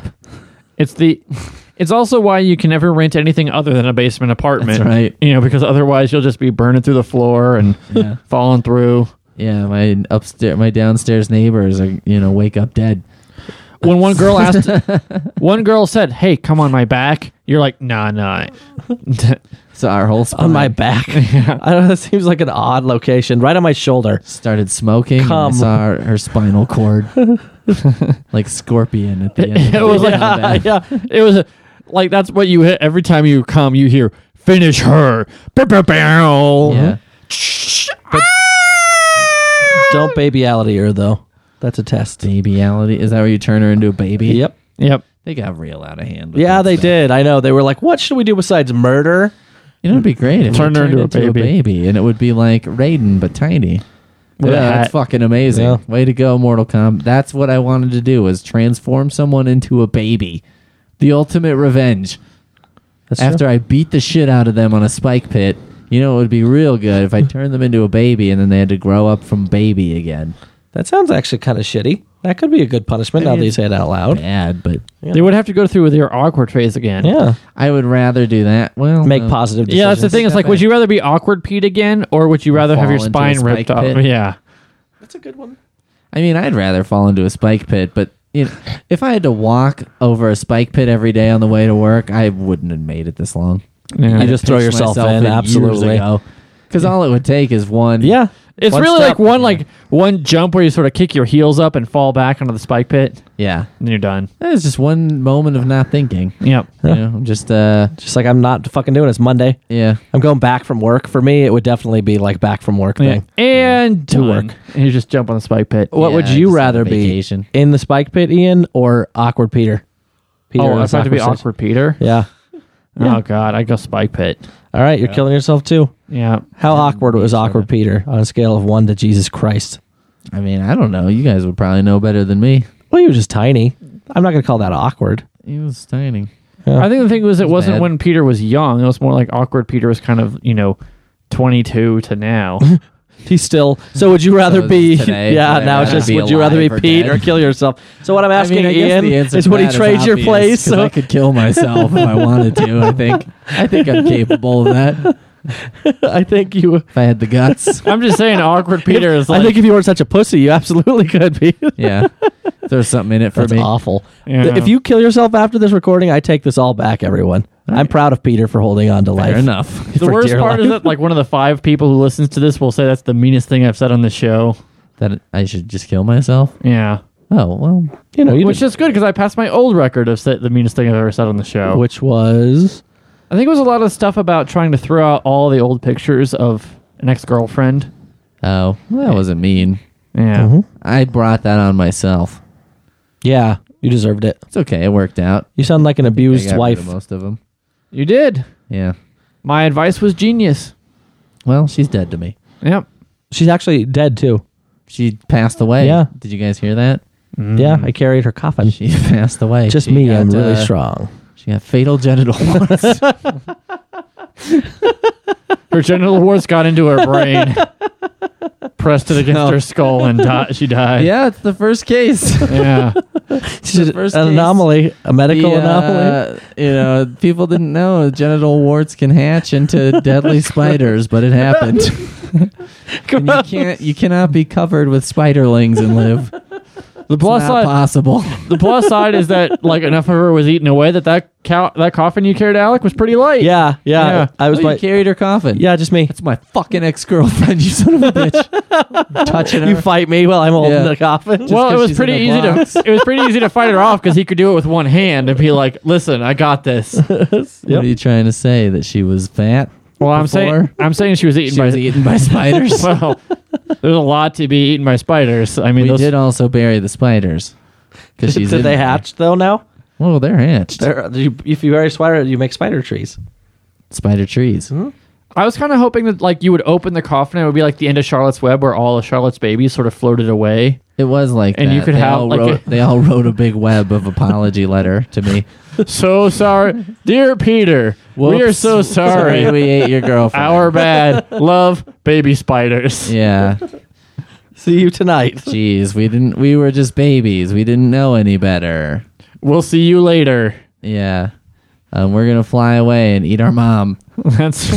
It's also why you can never rent anything other than a basement apartment. That's right. You know, because otherwise you'll just be burning through the floor and Yeah. falling through. Yeah, my downstairs neighbors are wake up dead. When one girl asked, one girl said, "Hey, come on my back." You're like, nah. So our whole spine on my back. I don't know. It seems like an odd location. Right on my shoulder. started smoking. And I Come. saw her spinal cord like scorpion at the end. It was like, my back. Yeah. it was like that's what you hit every time you come. You hear, "Finish her." Bow. Yeah. Don't babyality her though. That's a test. Babyality. Is that where you turn her into a baby? Yep. Yep. They got real out of hand. with Yeah, that they stuff. did. I know. They were like, "What should we do besides murder?" It'd be great if Turn you her turned into a a baby, and it would be like Raiden but tiny. With a Yeah, hat. that's fucking amazing. Yeah. Way to go, Mortal Kombat. That's what I wanted to do, was transform someone into a baby. The ultimate revenge. That's After I beat the shit out of them on a spike pit, it would be real good if I turned them into a baby and then they had to grow up from baby again. That sounds actually kind of shitty. That could be a good punishment now that you say it out loud. Bad, but They would have to go through with your awkward phase again. Yeah. I would rather do that. Well, Make no. positive decisions. Yeah, that's the thing. It's like, would you rather be awkward Pete again, or would you rather have your fall into a spine spike ripped off? pit? Yeah. That's a good one. I mean, I'd rather fall into a spike pit, but if I had to walk over a spike pit every day on the way to work, I wouldn't have made it this long. Yeah. You just throw yourself in, absolutely. Because all it would take is one Yeah. It's One really step. like one jump where you sort of kick your heels up and fall back onto the spike pit, Yeah. and you're done. It's just one moment of not thinking. Yep. You know, just Just like I'm not fucking doing it. It's Monday. yeah. I'm going back from work. For me, it would definitely be like back from work Yeah. thing. And To done. work. And you just jump on the spike pit. What would Yeah, you just rather on be? vacation. In the spike pit, Ian, or awkward Peter? Oh, I is thought to be awkward. awkward Peter. Yeah. Oh God, I go spike pit. All right, you're killing yourself too. Yeah. How awkward was awkward Peter on a scale of 1 to Jesus Christ? I mean, I don't know. You guys would probably know better than me. Well, he was just tiny. I'm not going to call that awkward. He was tiny. I think the thing was, it wasn't bad. when Peter was young. It was more like awkward Peter was kind of 22 to now. He's still. So would you rather So be? today, Yeah, would I now it's rather just. be Would you rather be alive or Pete dead? or kill yourself? So what I'm asking I guess Ian the answer is, to would he that trade your obvious, place? 'cause So I could kill myself if I wanted to. I think I'm capable of that I think you. if I had the guts. I'm just saying, awkward Peter is I like. think if you weren't such a pussy, you absolutely could be. Yeah, there's something in it for That's me. awful. Yeah. If you kill yourself after this recording, I take this all back, everyone. I'm proud of Peter for holding on to life. Fair enough. the for worst dear part is life. that one of the 5 people who listens to this will say that's the meanest thing I've said on the show. That I should just kill myself. Yeah. Oh well, You know, you Which is good because I passed my old record of the meanest thing I've ever said on the show. which was I think it was a lot of stuff about trying to throw out all the old pictures of an ex-girlfriend. oh, well, that wasn't mean. Yeah. I brought that on myself. yeah, you deserved it. It's okay. It worked out. You sound like an I abused got rid wife. of most of them. You did. Yeah. My advice was genius. Well, she's dead to me. Yep. She's actually dead too. She passed away. Yeah. Did you guys hear that? Yeah, I carried her coffin. She passed away. Just She me. got, I'm really strong. She got fatal genital warts. Her genital warts got into her brain, pressed it against her skull, and she died. Yeah, it's the first case. Yeah. She's first an case. anomaly, a medical anomaly. People didn't know genital warts can hatch into deadly spiders, but it happened. And you cannot be covered with spiderlings and live. The plus It's not side, possible. the plus side is that enough of her was eaten away that coffin you carried, Alec, was pretty light. Yeah. Yeah. I was You like, carried her coffin. yeah, just me. That's my fucking ex-girlfriend, you son of a bitch. Touching her. You fight me while I'm holding Yeah. the coffin. Well, it 'cause was she's pretty in a easy box. to fight her off because he could do it with one hand and be like, "Listen, I got this." What are you trying to say? That she was fat? Well, I'm Before? saying she was eaten She by was eaten by spiders? Well, there's a lot to be eaten by spiders. I mean, We those, did also bury the spiders. Because she's Did in they there. hatch though now? Well, they're hatched. If you bury spider, you make spider trees. Spider trees. I was kind of hoping that you would open the coffin and it would be like the end of Charlotte's Web, where all of Charlotte's babies sort of floated away. It was like And that. you could They have, all like, wrote, they all wrote a big web of apology letter to me. So sorry, dear Peter. We are Whoops. so sorry. we ate your girlfriend. Our bad. Love, baby spiders. Yeah. See you tonight. Jeez, we were just babies. We didn't know any better. We'll see you later. Yeah. We're going to fly away and eat our mom. That's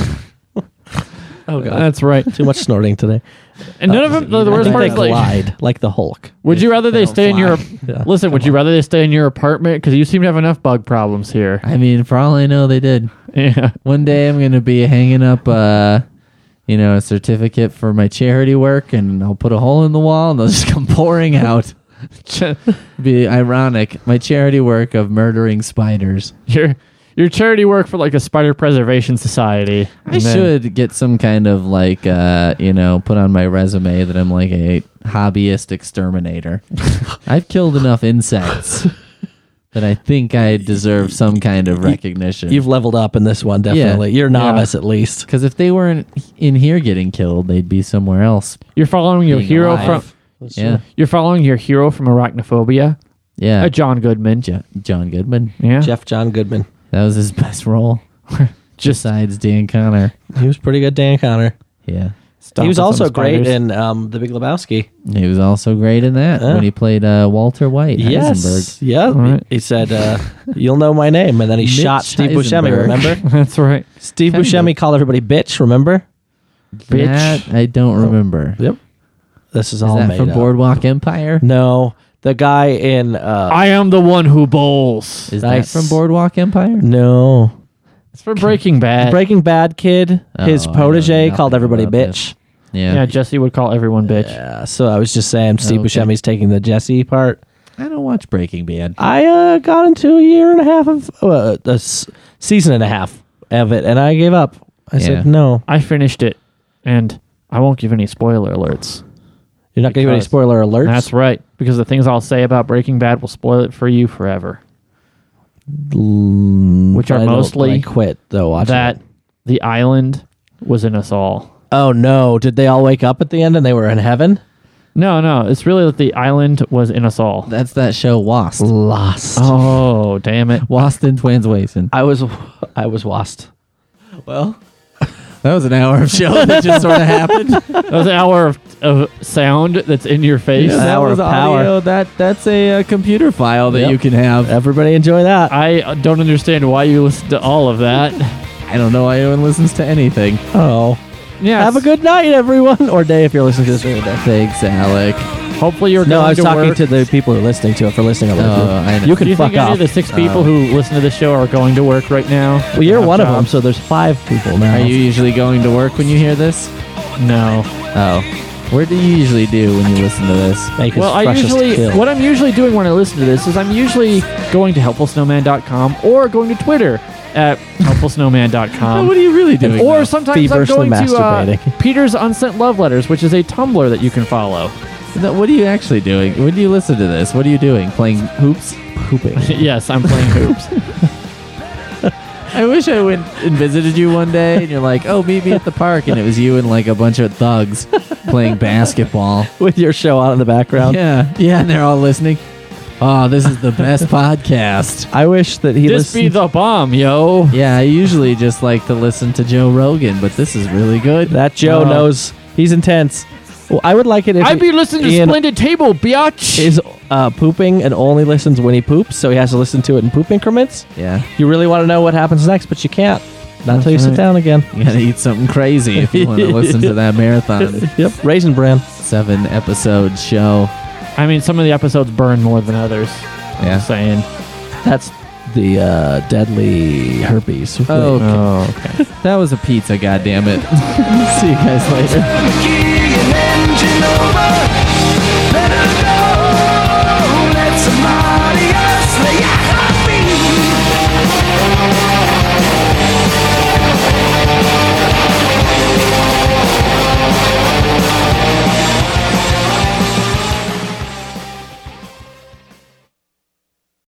Oh god, that's right. too much snorting today. And none of them. The I worst think part they is like, glide like the Hulk. would you rather they don't stay in your? fly. Yeah. Listen, would you rather they stay in your apartment because you seem to have enough bug problems here? I mean, for all I know, they did. Yeah. One day I'm going to be hanging up, a certificate for my charity work, and I'll put a hole in the wall, and they'll just come pouring out. Be ironic. My charity work of murdering spiders. Your charity work for like a spider preservation society. I should get some kind of put on my resume that I'm like a hobbyist exterminator. I've killed enough insects that I think I deserve some kind of recognition. You've leveled up in this one, definitely. You're novice at least. Because if they weren't in here getting killed, they'd be somewhere else. You're following your Being hero alive. from. You're following your hero from Arachnophobia. Yeah. John Goodman. John Goodman. Yeah. Jeff John Goodman. That was his best role. Besides Dan Connor. He was pretty good, Dan Connor. Yeah. He was Stomping also some great spiders. in The Big Lebowski. He was also great in that when he played Walter White. Heisenberg. Yes. Yeah. Right. He said, you'll know my name. And then he Mitch shot Steve Buscemi, Heisenberg. remember? That's right. Steve Kind of. Buscemi called everybody bitch, remember? Bitch. That I don't remember. Yep. This is Is all that made from up. Boardwalk Empire? No. The guy in... I am the one who bowls. Is Nice. that from Boardwalk Empire? no. It's for Breaking Bad. Breaking Bad kid, his Oh, I know protege nothing called everybody about bitch. Yeah, Jesse would call everyone bitch. Yeah, so I was just saying Steve Okay. Buscemi's taking the Jesse part. I don't watch Breaking Bad. I got into a year and a half of season and a half of it, and I gave up. I said no. I finished it, and I won't give any spoiler alerts. You're not going to give any Because- spoiler alerts? That's right, because the things I'll say about Breaking Bad will spoil it for you forever. Which are mostly I quit, though, watching that it. the island was in us all. Oh, no. Did they all wake up at the end and they were in heaven? No, it's really that the island was in us all. That's that show Wast. Lost. Oh, damn it. Wast in Translation. I was lost. Well, that was an hour of show that just sort of happened. That was an hour of sound that's in your face. Yeah. that hour was of power. audio. That's a computer file that Yep. you can have. Everybody enjoy that. I don't understand why you listen to all of that. I don't know why anyone listens to anything. Oh. Yeah. Have a good night, everyone. Or day if you're listening to this during the day. Thanks, Alec. Hopefully you're No, going I was to talking work. to the people who are listening to it for listening. I know. You Do can you fuck think any off. of the 6 people who listen to the show are going to work right now? Well, you're Have one of them, jobs? so there's 5 people now. Are you usually going to work when you hear this? No. Oh. What do you usually do when you listen to this? Make his Well, freshest kill. what I'm usually doing when I listen to this is I'm usually going to helpfulsnowman.com or going to Twitter at helpfulsnowman.com. What are you really doing? Or though? sometimes I'm Feverishly going to masturbating. Peter's Unsent Love Letters, which is a Tumblr that you can follow. No, what are you actually doing? When do you listen to this? What are you doing? Playing hoops? Pooping. Yes, I'm playing hoops. I wish I went and visited you one day and you're like, oh, meet me at the park. And it was you and like a bunch of thugs playing basketball. With your show on in the background. Yeah. Yeah. And they're all listening. Oh, this is the best podcast. I wish that he This be listened. the bomb, yo. Yeah. I usually just like to listen to Joe Rogan, but this is really good. That Joe Oh. knows. He's intense. Well, I would like it if I'd be listening to Ian Splendid Table, biatch. is pooping and only listens when he poops, so he has to listen to it in poop increments. Yeah. You really want to know what happens next, but you can't. Not until you sit right. down again. You got to eat something crazy if you want to listen to that marathon Yep, Raisin Bran. 7-episode show. I mean, some of the episodes burn more than others. I'm Yeah. just saying. That's the deadly herpes. Oh, okay. Oh, okay. That was a pizza, goddammit. See you guys later. Key and engine over. Let her go.